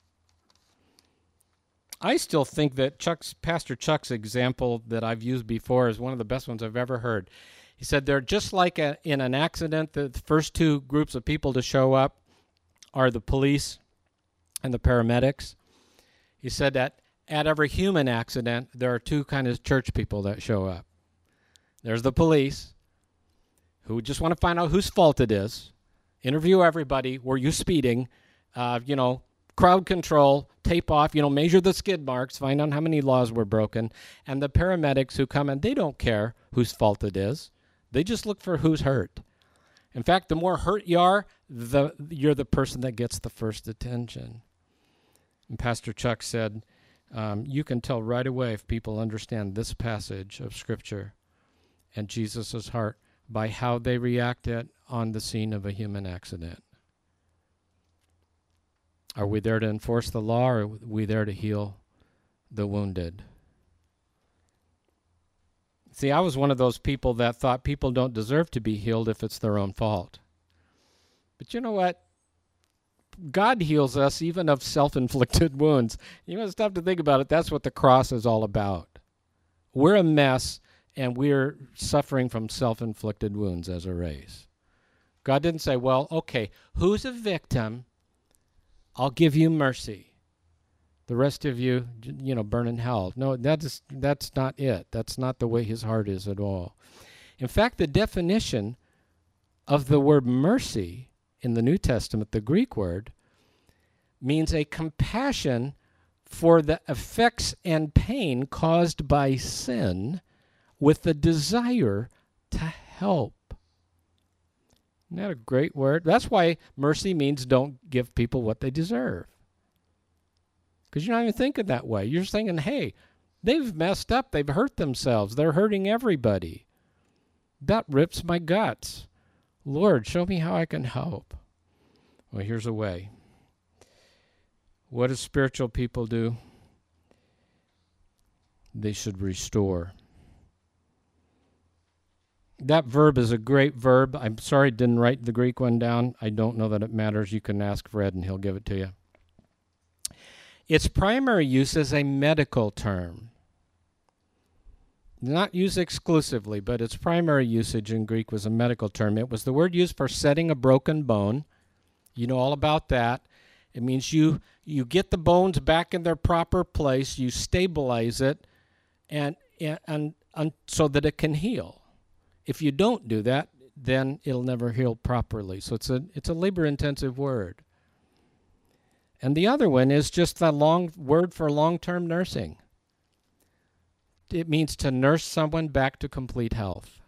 I still think that Pastor Chuck's example that I've used before is one of the best ones I've ever heard. He said they're just like in an accident, the first two groups of people to show up are the police and the paramedics. He said that at every human accident, there are two kinds of church people that show up. There's the police, who just want to find out whose fault it is, interview everybody, were you speeding, crowd control, tape off, measure the skid marks, find out how many laws were broken. And the paramedics who come in, they don't care whose fault it is. They just look for who's hurt. In fact, the more hurt you are, you're the person that gets the first attention. And Pastor Chuck said, you can tell right away if people understand this passage of Scripture and Jesus' heart by how they reacted on the scene of a human accident. Are we there to enforce the law, or are we there to heal the wounded? See, I was one of those people that thought people don't deserve to be healed if it's their own fault. But you know what? God heals us even of self-inflicted wounds. Stop to think about it. That's what the cross is all about. We're a mess, and we're suffering from self-inflicted wounds as a race. God didn't say, well, okay, who's a victim? I'll give you mercy. The rest of you, burn in hell. No, that's not it. That's not the way his heart is at all. In fact, the definition of the word mercy in the New Testament, the Greek word, means a compassion for the effects and pain caused by sin with the desire to help. Isn't that a great word? That's why mercy means don't give people what they deserve. Because you're not even thinking that way. You're just thinking, hey, they've messed up. They've hurt themselves. They're hurting everybody. That rips my guts. Lord, show me how I can help. Well, here's a way. What do spiritual people do? They should restore. That verb is a great verb. I'm sorry I didn't write the Greek one down. I don't know that it matters. You can ask Fred and he'll give it to you. Its primary use is a medical term. Not used exclusively, but its primary usage in Greek was a medical term. It was the word used for setting a broken bone. You know all about that. It means you get the bones back in their proper place, you stabilize it, and so that it can heal. If you don't do that, then it'll never heal properly. So it's a labor-intensive word. And the other one is just the long word for long-term nursing. It means to nurse someone back to complete health.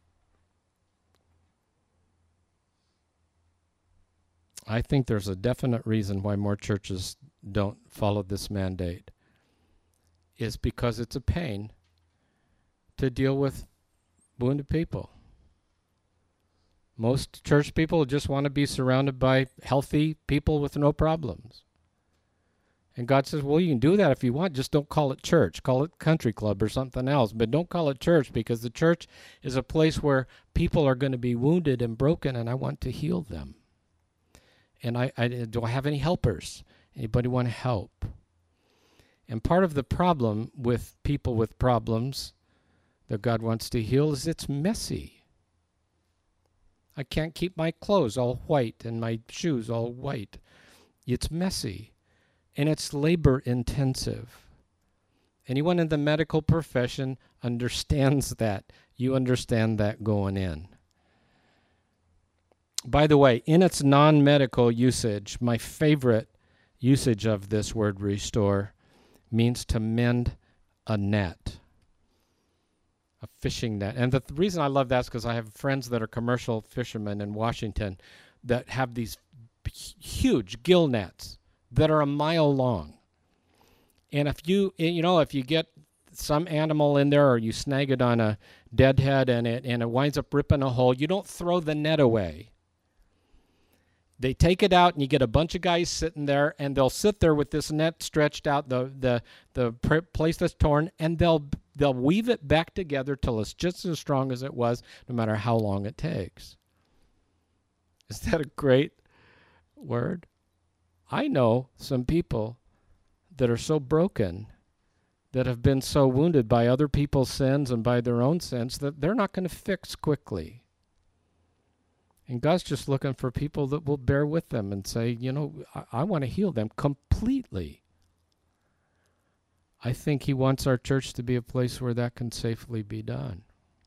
I think there's a definite reason why more churches don't follow this mandate. Is because it's a pain to deal with wounded people. Most church people just want to be surrounded by healthy people with no problems. And God says, well, you can do that if you want. Just don't call it church. Call it country club or something else. But don't call it church, because the church is a place where people are going to be wounded and broken, and I want to heal them. And do I have any helpers? Anybody want to help? And part of the problem with people with problems that God wants to heal is it's messy. I can't keep my clothes all white and my shoes all white. It's messy, and it's labor intensive. Anyone in the medical profession understands that. You understand that going in. By the way, in its non-medical usage, my favorite usage of this word restore means to mend a net. A fishing net. And the reason I love that is because I have friends that are commercial fishermen in Washington that have these huge gill nets that are a mile long. And if you get some animal in there, or you snag it on a deadhead and it winds up ripping a hole, you don't throw the net away. They take it out, and you get a bunch of guys sitting there, and they'll sit there with this net stretched out, the place that's torn, and they'll weave it back together till it's just as strong as it was, no matter how long it takes. Is that a great word? I know some people that are so broken, that have been so wounded by other people's sins and by their own sins, that they're not going to fix quickly. And God's just looking for people that will bear with them and say, I want to heal them completely. I think he wants our church to be a place where that can safely be done.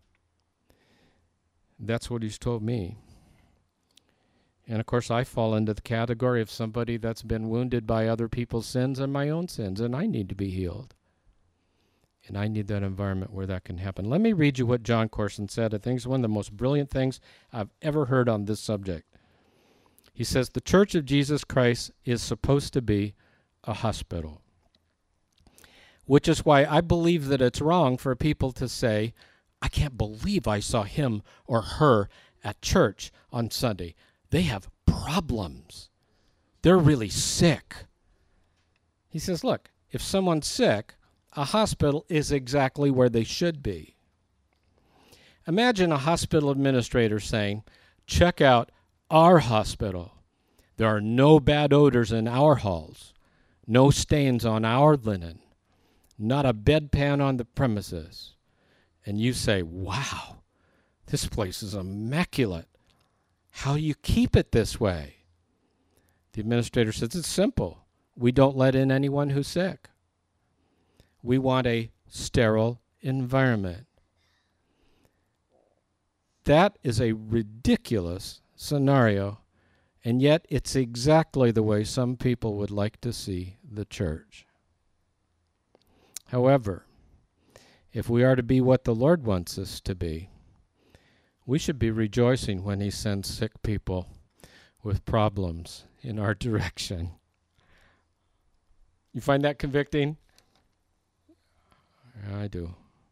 That's what he's told me. And of course, I fall into the category of somebody that's been wounded by other people's sins and my own sins, and I need to be healed. And I need that environment where that can happen. Let me read you what John Corson said. I think it's one of the most brilliant things I've ever heard on this subject. He says, the Church of Jesus Christ is supposed to be a hospital. Which is why I believe that it's wrong for people to say, I can't believe I saw him or her at church on Sunday. They have problems. They're really sick. He says, look, if someone's sick, a hospital is exactly where they should be. Imagine a hospital administrator saying, check out our hospital. There are no bad odors in our halls, no stains on our linen, not a bedpan on the premises. And you say, wow, this place is immaculate. How do you keep it this way? The administrator says, it's simple. We don't let in anyone who's sick. We want a sterile environment. That is a ridiculous scenario, and yet it's exactly the way some people would like to see the church. However, if we are to be what the Lord wants us to be, we should be rejoicing when he sends sick people with problems in our direction. You find that convicting? I do.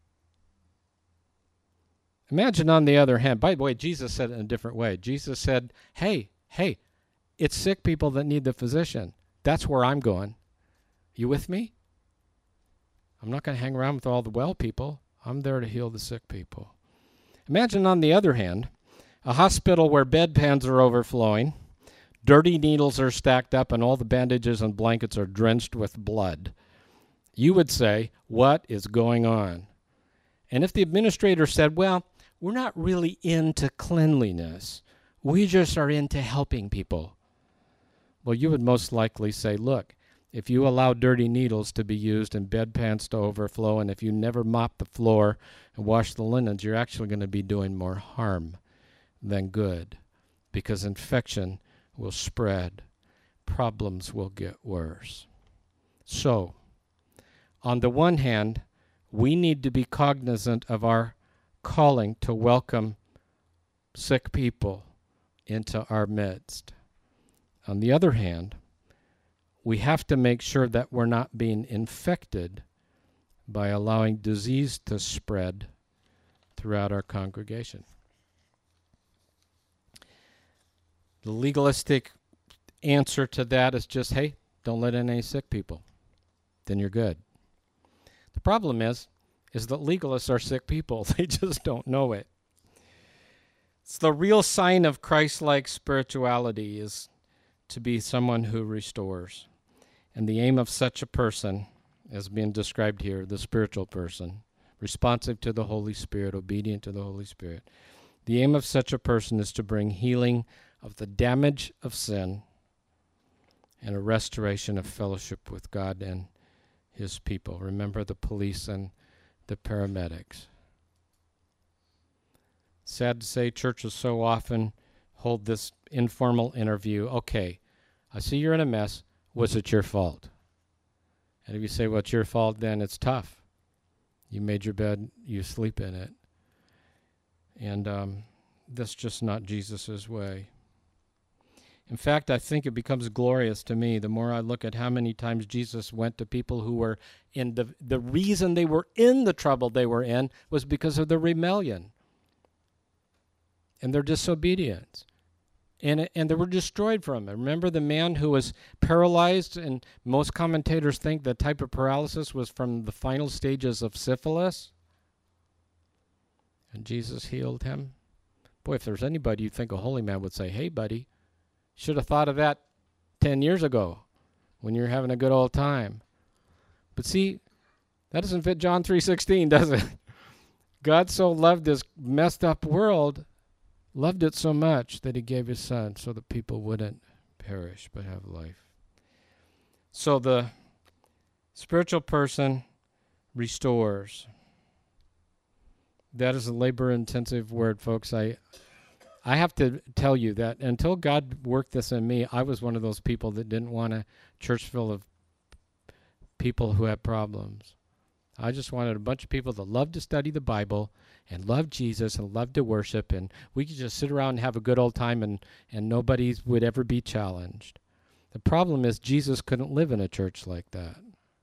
Imagine on the other hand, by the way, Jesus said it in a different way. Jesus said, hey, it's sick people that need the physician. That's where I'm going. You with me? I'm not going to hang around with all the well people. I'm there to heal the sick people. Imagine on the other hand, a hospital where bedpans are overflowing, dirty needles are stacked up, and all the bandages and blankets are drenched with blood. You would say, what is going on? And if the administrator said, well, we're not really into cleanliness. We just are into helping people. Well, you would most likely say, look, if you allow dirty needles to be used and bedpans to overflow, and if you never mop the floor and wash the linens, you're actually going to be doing more harm than good, because infection will spread. Problems will get worse. So, on the one hand, we need to be cognizant of our calling to welcome sick people into our midst. On the other hand, we have to make sure that we're not being infected by allowing disease to spread throughout our congregation. The legalistic answer to that is just, hey, don't let in any sick people. Then you're good. The problem is that legalists are sick people. They just don't know it. It's the real sign of Christ-like spirituality is to be someone who restores. And the aim of such a person, as being described here, the spiritual person, responsive to the Holy Spirit, obedient to the Holy Spirit, the aim of such a person is to bring healing of the damage of sin and a restoration of fellowship with God and his people. Remember the police and the paramedics. Sad to say, churches so often hold this informal interview. Okay, I see you're in a mess. Was it your fault? And if you say, well, it's your fault, then it's tough. You made your bed, you sleep in it. And that's just not Jesus' way. In fact, I think it becomes glorious to me the more I look at how many times Jesus went to people who were in the reason they were in the trouble they were in was because of their rebellion and their disobedience. And they were destroyed from it. Remember the man who was paralyzed, and most commentators think the type of paralysis was from the final stages of syphilis. And Jesus healed him. Boy, if there's anybody you think a holy man would say, hey, buddy, should have thought of that 10 years ago when you're having a good old time. But see, that doesn't fit John 3:16, does it? God so loved this messed up world, loved it so much that he gave his son so that people wouldn't perish but have life. So the spiritual person restores. That is a labor-intensive word, folks. I have to tell you that until God worked this in me, I was one of those people that didn't want a church full of people who had problems. I just wanted a bunch of people that loved to study the Bible and loved Jesus and loved to worship, and we could just sit around and have a good old time, and nobody would ever be challenged. The problem is Jesus couldn't live in a church like that.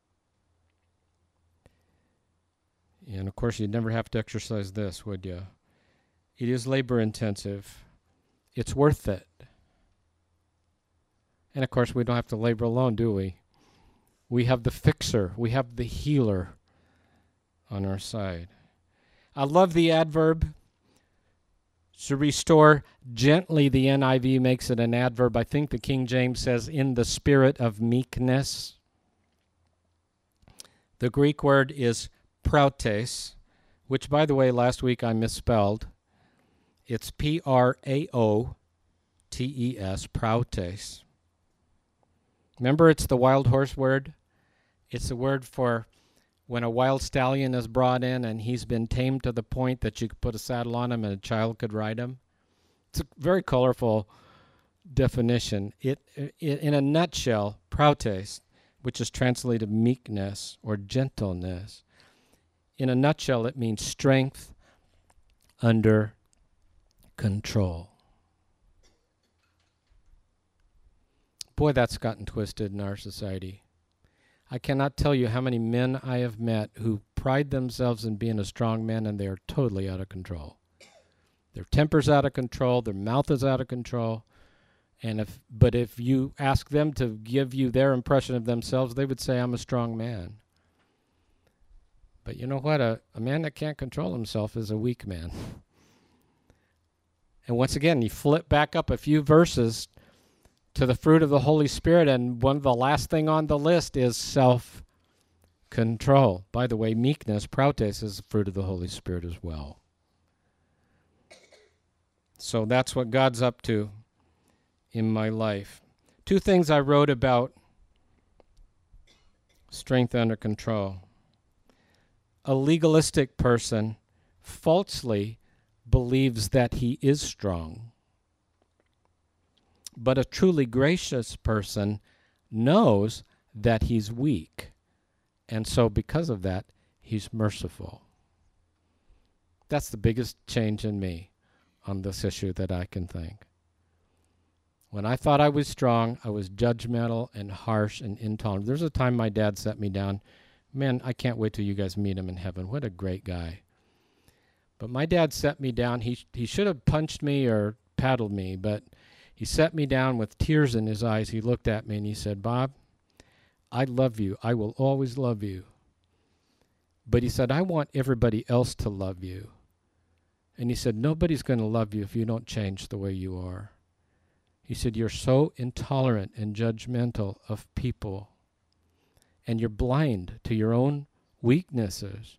And of course, you'd never have to exercise this, would you? It is labor intensive. It's worth it. And of course, we don't have to labor alone, do we? We have the fixer. We have the healer on our side. I love the adverb to restore gently. The NIV makes it an adverb. I think the King James says in the spirit of meekness. The Greek word is prautes, which, by the way, last week I misspelled. It's Praotes, prautes. Remember, it's the wild horse word? It's a word for when a wild stallion is brought in and he's been tamed to the point that you could put a saddle on him and a child could ride him. It's a very colorful definition. It in a nutshell, prautes, which is translated meekness or gentleness, in a nutshell, it means strength under control. Boy, that's gotten twisted in our society. I cannot tell you how many men I have met who pride themselves in being a strong man, and they are totally out of control. Their temper's out of control, their mouth is out of control, but if you ask them to give you their impression of themselves, they would say, I'm a strong man. But you know what? A man that can't control himself is a weak man. And once again, you flip back up a few verses to the fruit of the Holy Spirit, and one of the last thing on the list is self-control. By the way, meekness, prautes, is the fruit of the Holy Spirit as well. So that's what God's up to in my life. Two things I wrote about strength under control. A legalistic person falsely believes that he is strong. But a truly gracious person knows that he's weak. And so because of that, he's merciful. That's the biggest change in me on this issue that I can think. When I thought I was strong, I was judgmental and harsh and intolerant. There's a time my dad set me down. Man, I can't wait till you guys meet him in heaven. What a great guy. But my dad set me down. He should have punched me or paddled me, but he set me down with tears in his eyes. He looked at me and he said, Bob, I love you. I will always love you. But he said, I want everybody else to love you. And he said, nobody's going to love you if you don't change the way you are. He said, you're so intolerant and judgmental of people, and you're blind to your own weaknesses.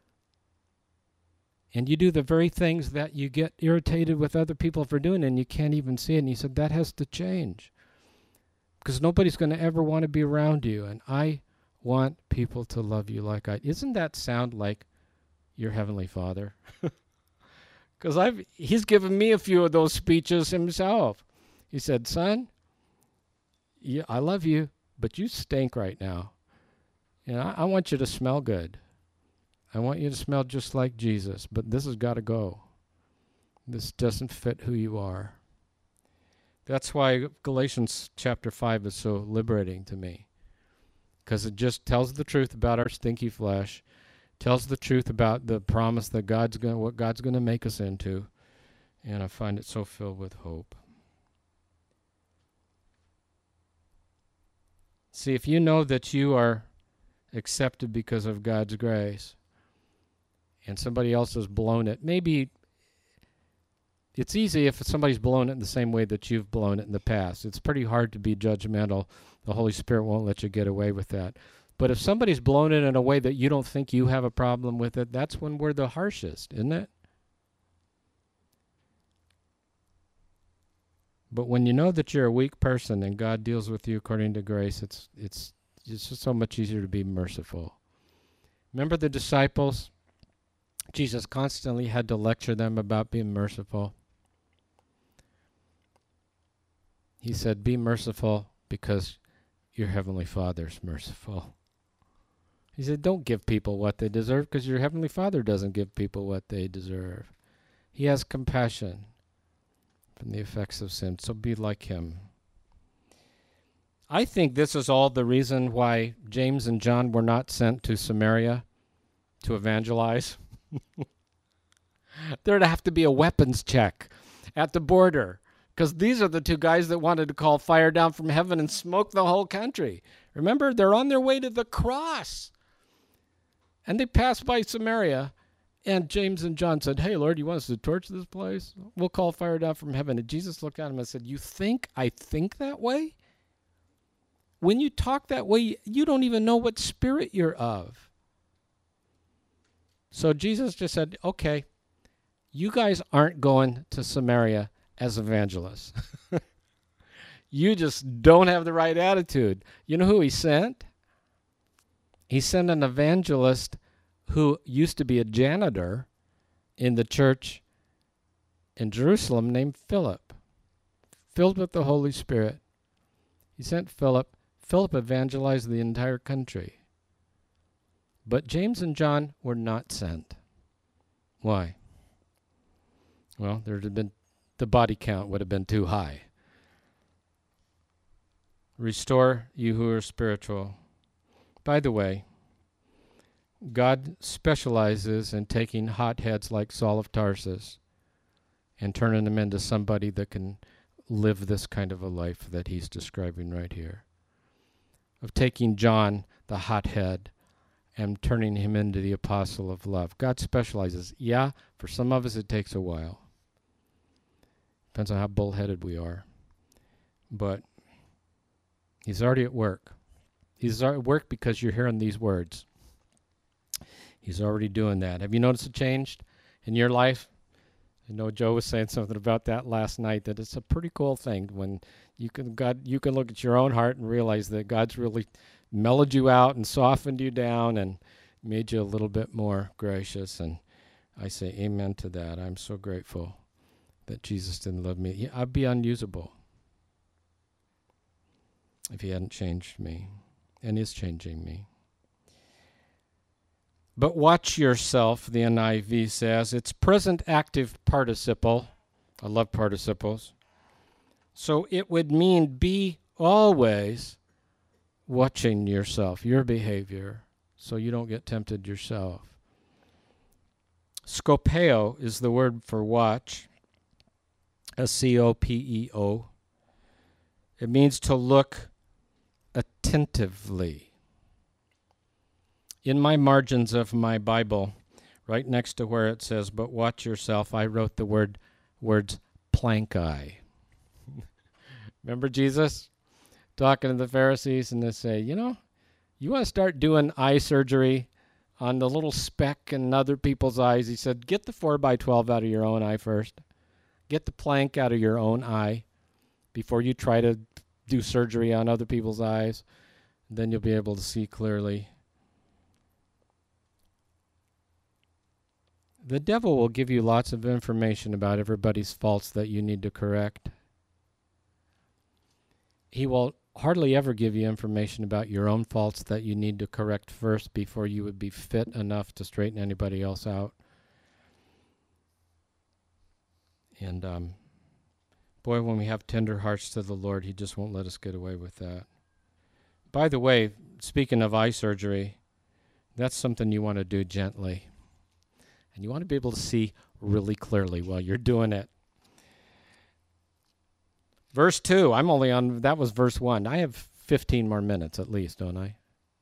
And you do the very things that you get irritated with other people for doing, and you can't even see it. And he said, that has to change. Because nobody's going to ever want to be around you. And I want people to love you like I... Isn't that sound like your Heavenly Father? Because he's given me a few of those speeches himself. He said, son, yeah, I love you, but you stink right now. And I want you to smell good. I want you to smell just like Jesus, but this has got to go. This doesn't fit who you are. That's why Galatians chapter 5 is so liberating to me, because it just tells the truth about our stinky flesh, tells the truth about the promise that what God's going to make us into, and I find it so filled with hope. See, if you know that you are accepted because of God's grace, and somebody else has blown it, maybe it's easy if somebody's blown it in the same way that you've blown it in the past. It's pretty hard to be judgmental. The Holy Spirit won't let you get away with that. But if somebody's blown it in a way that you don't think you have a problem with it, that's when we're the harshest, isn't it? But when you know that you're a weak person and God deals with you according to grace, it's just so much easier to be merciful. Remember the disciples? Jesus constantly had to lecture them about being merciful. He said, be merciful because your heavenly Father's merciful. He said, don't give people what they deserve because your heavenly Father doesn't give people what they deserve. He has compassion from the effects of sin, so be like him. I think this is all the reason why James and John were not sent to Samaria to evangelize. There'd have to be a weapons check at the border, because these are the two guys that wanted to call fire down from heaven and smoke the whole country. Remember, they're on their way to the cross. And they passed by Samaria, and James and John said, hey, Lord, you want us to torch this place? We'll call fire down from heaven. And Jesus looked at him and said, you think I think that way? When you talk that way, you don't even know what spirit you're of. So Jesus just said, okay, you guys aren't going to Samaria as evangelists. You just don't have the right attitude. You know who he sent? He sent an evangelist who used to be a janitor in the church in Jerusalem named Philip, filled with the Holy Spirit. He sent Philip. Philip evangelized the entire country. But James and John were not sent. Why? Well, the body count would have been too high. Restore you who are spiritual. By the way, God specializes in taking hotheads like Saul of Tarsus and turning them into somebody that can live this kind of a life that he's describing right here. Of taking John, the hothead, and turning him into the apostle of love. God specializes. Yeah, for some of us it takes a while. Depends on how bullheaded we are. But he's already at work. He's at work because you're hearing these words. He's already doing that. Have you noticed a change in your life? I know Joe was saying something about that last night, that it's a pretty cool thing when you can look at your own heart and realize that God's really mellowed you out and softened you down and made you a little bit more gracious. And I say amen to that. I'm so grateful that Jesus didn't love me. I'd be unusable if he hadn't changed me, and is changing me. But watch yourself, the NIV says. It's present active participle. I love participles. So it would mean be always watching yourself, your behavior, so you don't get tempted yourself. Scopeo is the word for watch. S-C-O-P-E-O. It means to look attentively. In my margins of my Bible, right next to where it says, but watch yourself, I wrote the words plank eye. Remember Jesus talking to the Pharisees, and they say, you want to start doing eye surgery on the little speck in other people's eyes. He said, get the 4x12 out of your own eye first. Get the plank out of your own eye before you try to do surgery on other people's eyes. Then you'll be able to see clearly. The devil will give you lots of information about everybody's faults that you need to correct. He will hardly ever give you information about your own faults that you need to correct first before you would be fit enough to straighten anybody else out. And boy, when we have tender hearts to the Lord, he just won't let us get away with that. By the way, speaking of eye surgery, that's something you want to do gently. And you want to be able to see really clearly while you're doing it. Verse 2, that was verse 1. I have 15 more minutes at least, don't I?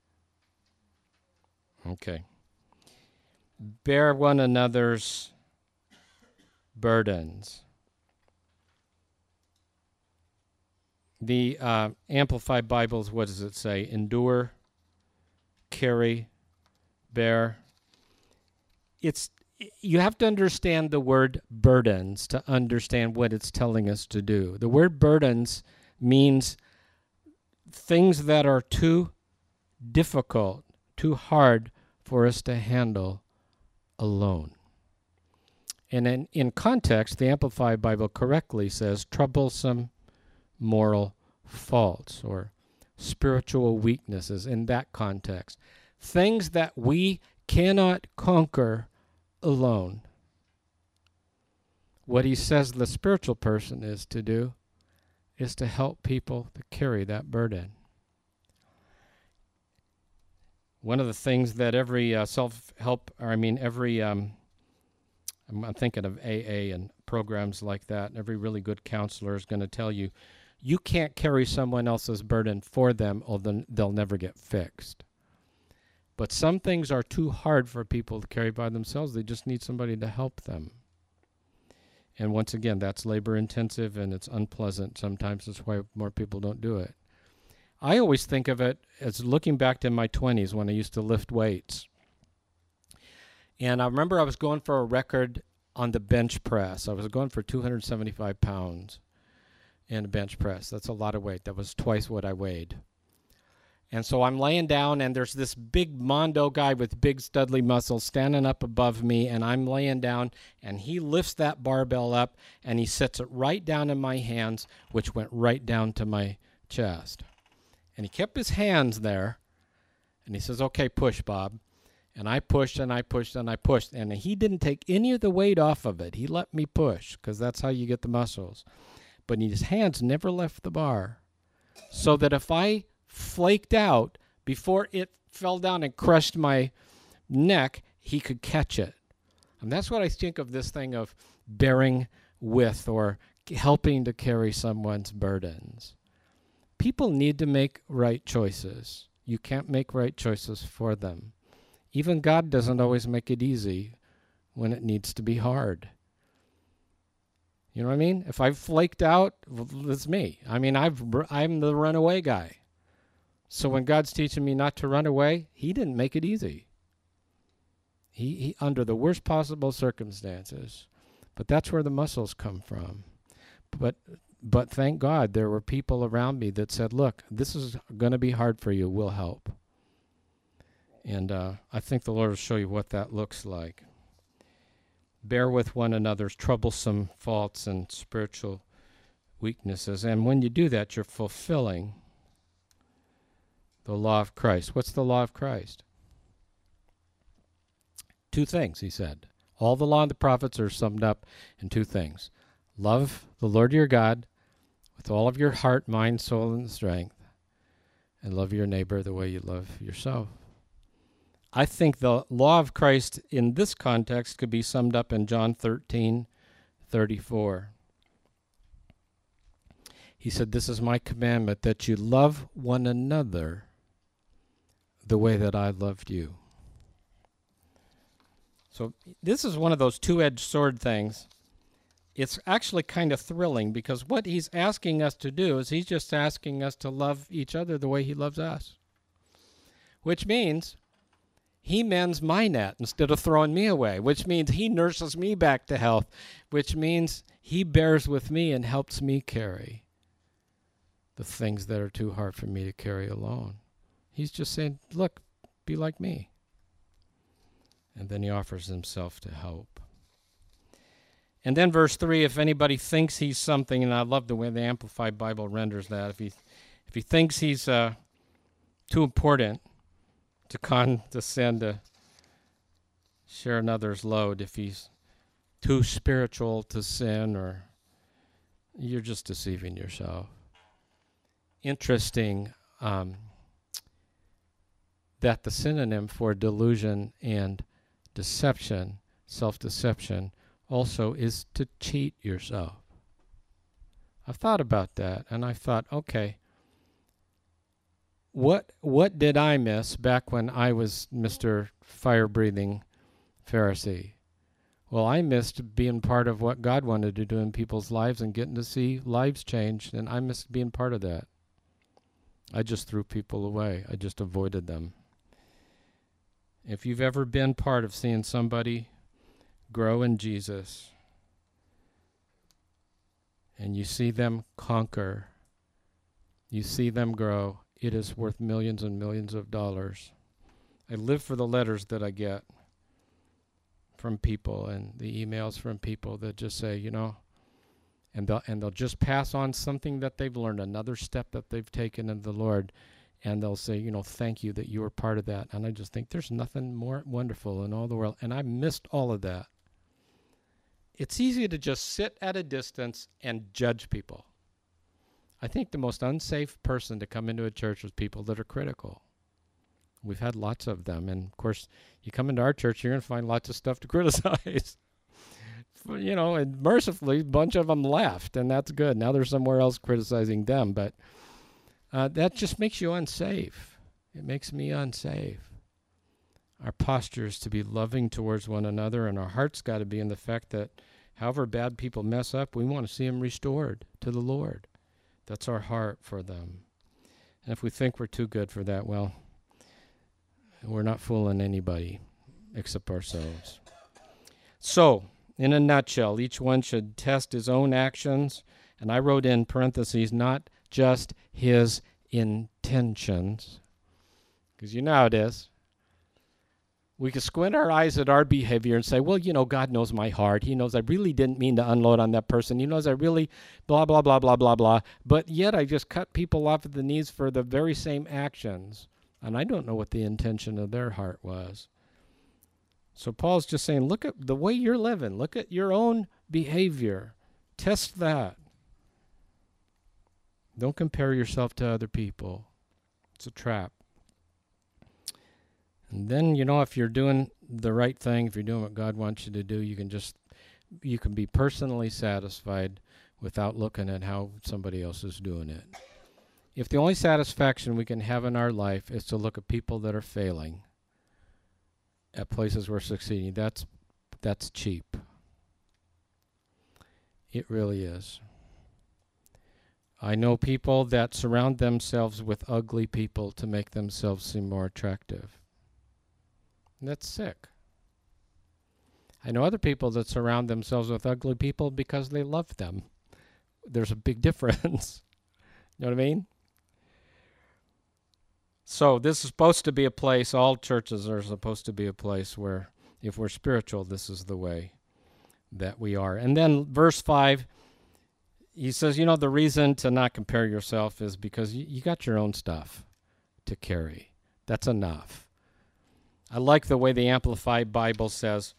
Okay. Bear one another's burdens. The Amplified Bibles, what does it say? Endure, carry, bear. You have to understand the word burdens to understand what it's telling us to do. The word burdens means things that are too difficult, too hard for us to handle alone. And in context, the Amplified Bible correctly says troublesome moral faults or spiritual weaknesses in that context. Things that we cannot conquer alone. What he says the spiritual person is to do is to help people to carry that burden. One of the things that every self-help, I'm thinking of AA and programs like that, every really good counselor is going to tell you, you can't carry someone else's burden for them or they'll never get fixed. But some things are too hard for people to carry by themselves. They just need somebody to help them. And once again, that's labor intensive and it's unpleasant. Sometimes that's why more people don't do it. I always think of it as looking back to my 20s when I used to lift weights. And I remember I was going for a record on the bench press. I was going for 275 pounds in a bench press. That's a lot of weight. That was twice what I weighed. And so I'm laying down, and there's this big Mondo guy with big studly muscles standing up above me, and I'm laying down, and he lifts that barbell up, and he sets it right down in my hands, which went right down to my chest. And he kept his hands there, and he says, "Okay, push, Bob." And I pushed, and I pushed, and I pushed, and he didn't take any of the weight off of it. He let me push, because that's how you get the muscles. But his hands never left the bar, so that if I flaked out before it fell down and crushed my neck, he could catch it. And that's what I think of this thing of bearing with or helping to carry someone's burdens. People need to make right choices. You can't make right choices for them. Even God doesn't always make it easy when it needs to be hard. You know what I mean? If I've flaked out, well, it's me. I mean, I'm the runaway guy. So when God's teaching me not to run away, he didn't make it easy. He under the worst possible circumstances. But that's where the muscles come from. But thank God there were people around me that said, look, this is going to be hard for you. We'll help. And I think the Lord will show you what that looks like. Bear with one another's troublesome faults and spiritual weaknesses. And when you do that, you're fulfilling the law of Christ. What's the law of Christ? Two things, he said. All the law and the prophets are summed up in two things. Love the Lord your God with all of your heart, mind, soul, and strength. And love your neighbor the way you love yourself. I think the law of Christ in this context could be summed up in John 13:34. He said, "This is my commandment, that you love one another the way that I loved you." So this is one of those two-edged sword things. It's actually kind of thrilling because what he's asking us to do is he's just asking us to love each other the way he loves us. Which means he mends my net instead of throwing me away, which means he nurses me back to health, which means he bears with me and helps me carry the things that are too hard for me to carry alone. He's just saying, look, be like me. And then he offers himself to help. And then verse 3, if anybody thinks he's something, and I love the way the Amplified Bible renders that, if he thinks he's too important to condescend to share another's load, if he's too spiritual to sin, or you're just deceiving yourself. Interesting that the synonym for delusion and deception, self-deception, also is to cheat yourself. I've thought about that, and I thought, okay, what did I miss back when I was Mr. Fire-breathing Pharisee? Well, I missed being part of what God wanted to do in people's lives and getting to see lives changed, and I missed being part of that. I just threw people away. I just avoided them. If you've ever been part of seeing somebody grow in Jesus and you see them conquer, you see them grow, it is worth millions and millions of dollars. I live for the letters that I get from people and the emails from people that just say, you know, and they'll just pass on something that they've learned, another step that they've taken in the Lord, and they'll say, you know, thank you that you were part of that. And I just think there's nothing more wonderful in all the world, and I missed all of that. It's easy to just sit at a distance and judge people. I think the most unsafe person to come into a church is people that are critical. We've had lots of them, and of course, you come into our church, you're going to find lots of stuff to criticize. You know, and mercifully, a bunch of them left, and that's good. Now they're somewhere else criticizing them, but that just makes you unsafe. It makes me unsafe. Our posture is to be loving towards one another, and our heart's got to be in the fact that however bad people mess up, we want to see them restored to the Lord. That's our heart for them. And if we think we're too good for that, well, we're not fooling anybody except ourselves. So, in a nutshell, each one should test his own actions, and I wrote in parentheses, not just his intentions, because you know how it is. We can squint our eyes at our behavior and say, well, you know, God knows my heart. He knows I really didn't mean to unload on that person. He knows I really blah, blah, blah, blah, blah, blah. But yet I just cut people off at the knees for the very same actions. And I don't know what the intention of their heart was. So Paul's just saying, look at the way you're living. Look at your own behavior. Test that. Don't compare yourself to other people. It's a trap. And then, you know, if you're doing the right thing, if you're doing what God wants you to do, you can be personally satisfied without looking at how somebody else is doing it. If the only satisfaction we can have in our life is to look at people that are failing at places we're succeeding, that's cheap. It really is. I know people that surround themselves with ugly people to make themselves seem more attractive. And that's sick. I know other people that surround themselves with ugly people because they love them. There's a big difference. You know what I mean? So this is supposed to be a place, all churches are supposed to be a place where if we're spiritual, this is the way that we are. And then verse 5, he says, you know, the reason to not compare yourself is because you got your own stuff to carry. That's enough. I like the way the Amplified Bible says,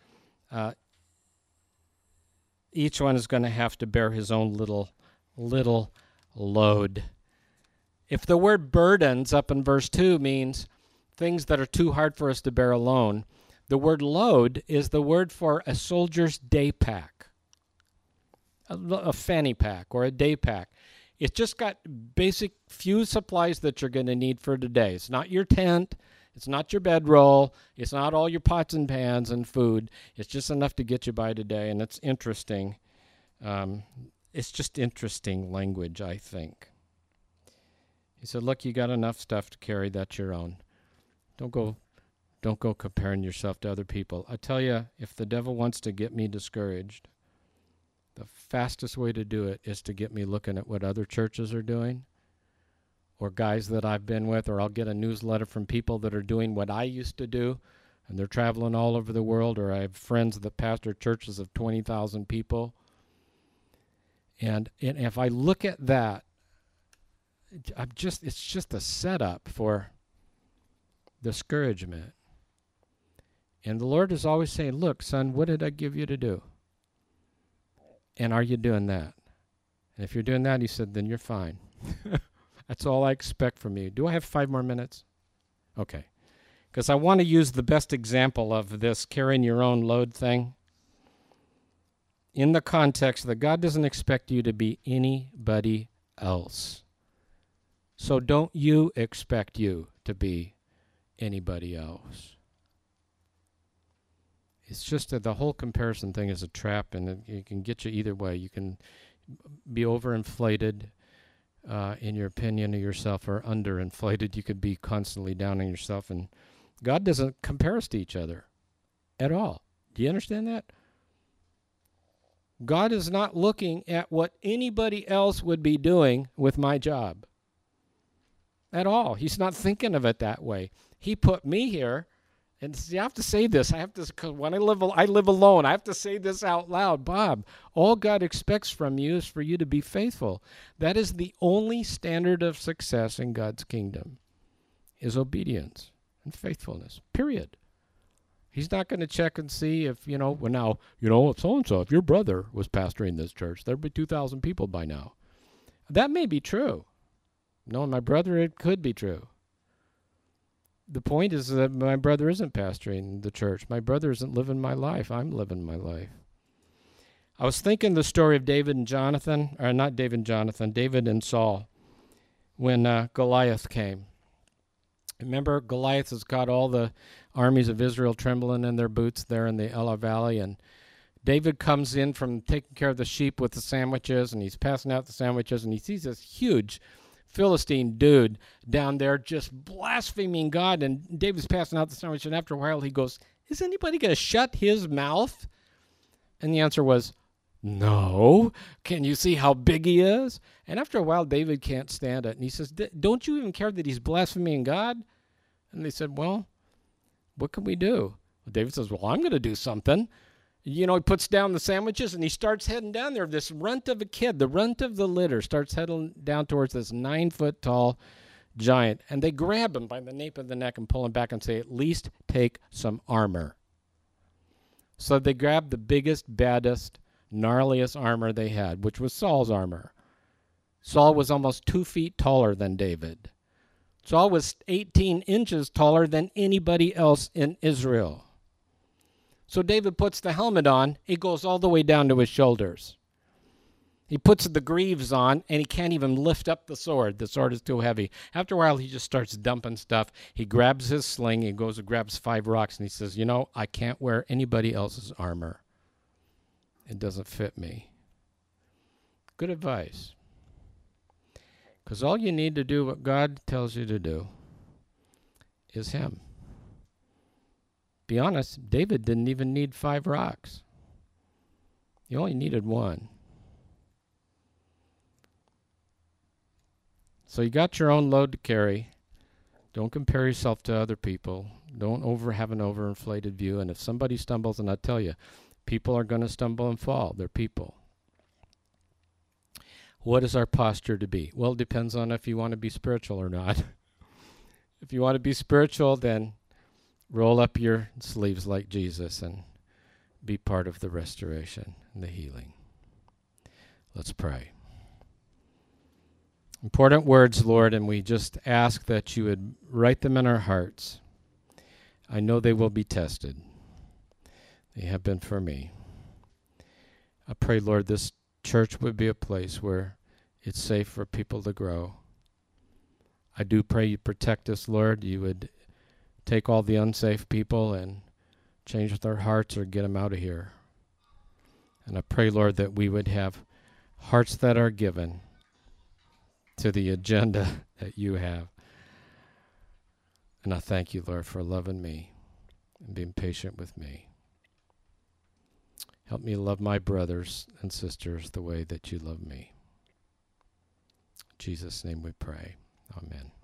each one is going to have to bear his own little load. If the word burdens up in verse 2 means things that are too hard for us to bear alone, the word load is the word for a soldier's day pack, a fanny pack or a day pack. It's just got basic few supplies that you're going to need for today. It's not your tent. It's not your bedroll. It's not all your pots and pans and food. It's just enough to get you by today, and it's interesting. It's just interesting language, I think. He said, look, you got enough stuff to carry. That's your own. Don't go comparing yourself to other people. I tell you, if the devil wants to get me discouraged, the fastest way to do it is to get me looking at what other churches are doing, or guys that I've been with, or I'll get a newsletter from people that are doing what I used to do, and they're traveling all over the world, or I have friends that pastor churches of 20,000 people. And if I look at that, it's just a setup for discouragement. And the Lord is always saying, look, son, what did I give you to do? And are you doing that? And if you're doing that, he said, then you're fine. That's all I expect from you. Do I have 5 more minutes? Okay. Because I want to use the best example of this carrying your own load thing in the context that God doesn't expect you to be anybody else. So don't you expect you to be anybody else. It's just that the whole comparison thing is a trap, and it can get you either way. You can be overinflated in your opinion of yourself, or underinflated. You could be constantly down on yourself, and God doesn't compare us to each other at all. Do you understand that? God is not looking at what anybody else would be doing with my job at all. He's not thinking of it that way. He put me here And see, I have to say this. I have to, because when I live alone. I have to say this out loud. Bob, all God expects from you is for you to be faithful. That is the only standard of success in God's kingdom, is obedience and faithfulness, period. He's not going to check and see if, so-and-so, if your brother was pastoring this church, there'd be 2,000 people by now. That may be true. No, my brother, it could be true. The point is that my brother isn't pastoring the church. My brother isn't living my life. I'm living my life. I was thinking the story of David and Jonathan, or not David and Jonathan, David and Saul, when Goliath came. Remember, Goliath has got all the armies of Israel trembling in their boots there in the Elah Valley, and David comes in from taking care of the sheep with the sandwiches, and he's passing out the sandwiches, and he sees this huge Philistine dude down there just blaspheming God, and David's passing out the sandwich, and after a while he goes, is anybody going to shut his mouth? And the answer was, no. Can you see how big he is? And after a while, David can't stand it, and he says, don't you even care that he's blaspheming God? And they said, well, what can we do? Well, David says, well, I'm going to do something. He puts down the sandwiches and he starts heading down there. This runt of a kid, the runt of the litter, starts heading down towards this 9-foot-tall giant. And they grab him by the nape of the neck and pull him back and say, at least take some armor. So they grabbed the biggest, baddest, gnarliest armor they had, which was Saul's armor. Saul was almost 2 feet taller than David. Saul was 18 inches taller than anybody else in Israel. So David puts the helmet on. It goes all the way down to his shoulders. He puts the greaves on, and he can't even lift up the sword. The sword is too heavy. After a while, he just starts dumping stuff. He grabs his sling. He goes and grabs 5 rocks, and he says, I can't wear anybody else's armor. It doesn't fit me. Good advice. Because all you need to do what God tells you to do is him. Be honest, David didn't even need 5 rocks. He only needed 1. So you got your own load to carry. Don't compare yourself to other people. Don't have an overinflated view. And if somebody stumbles, and I tell you, people are going to stumble and fall. They're people. What is our posture to be? Well, it depends on if you want to be spiritual or not. If you want to be spiritual, then roll up your sleeves like Jesus and be part of the restoration and the healing. Let's pray. Important words, Lord, and we just ask that you would write them in our hearts. I know they will be tested. They have been for me. I pray, Lord, this church would be a place where it's safe for people to grow. I do pray you protect us, Lord. You would take all the unsafe people and change their hearts or get them out of here. And I pray, Lord, that we would have hearts that are given to the agenda that you have. And I thank you, Lord, for loving me and being patient with me. Help me love my brothers and sisters the way that you love me. In Jesus' name we pray. Amen.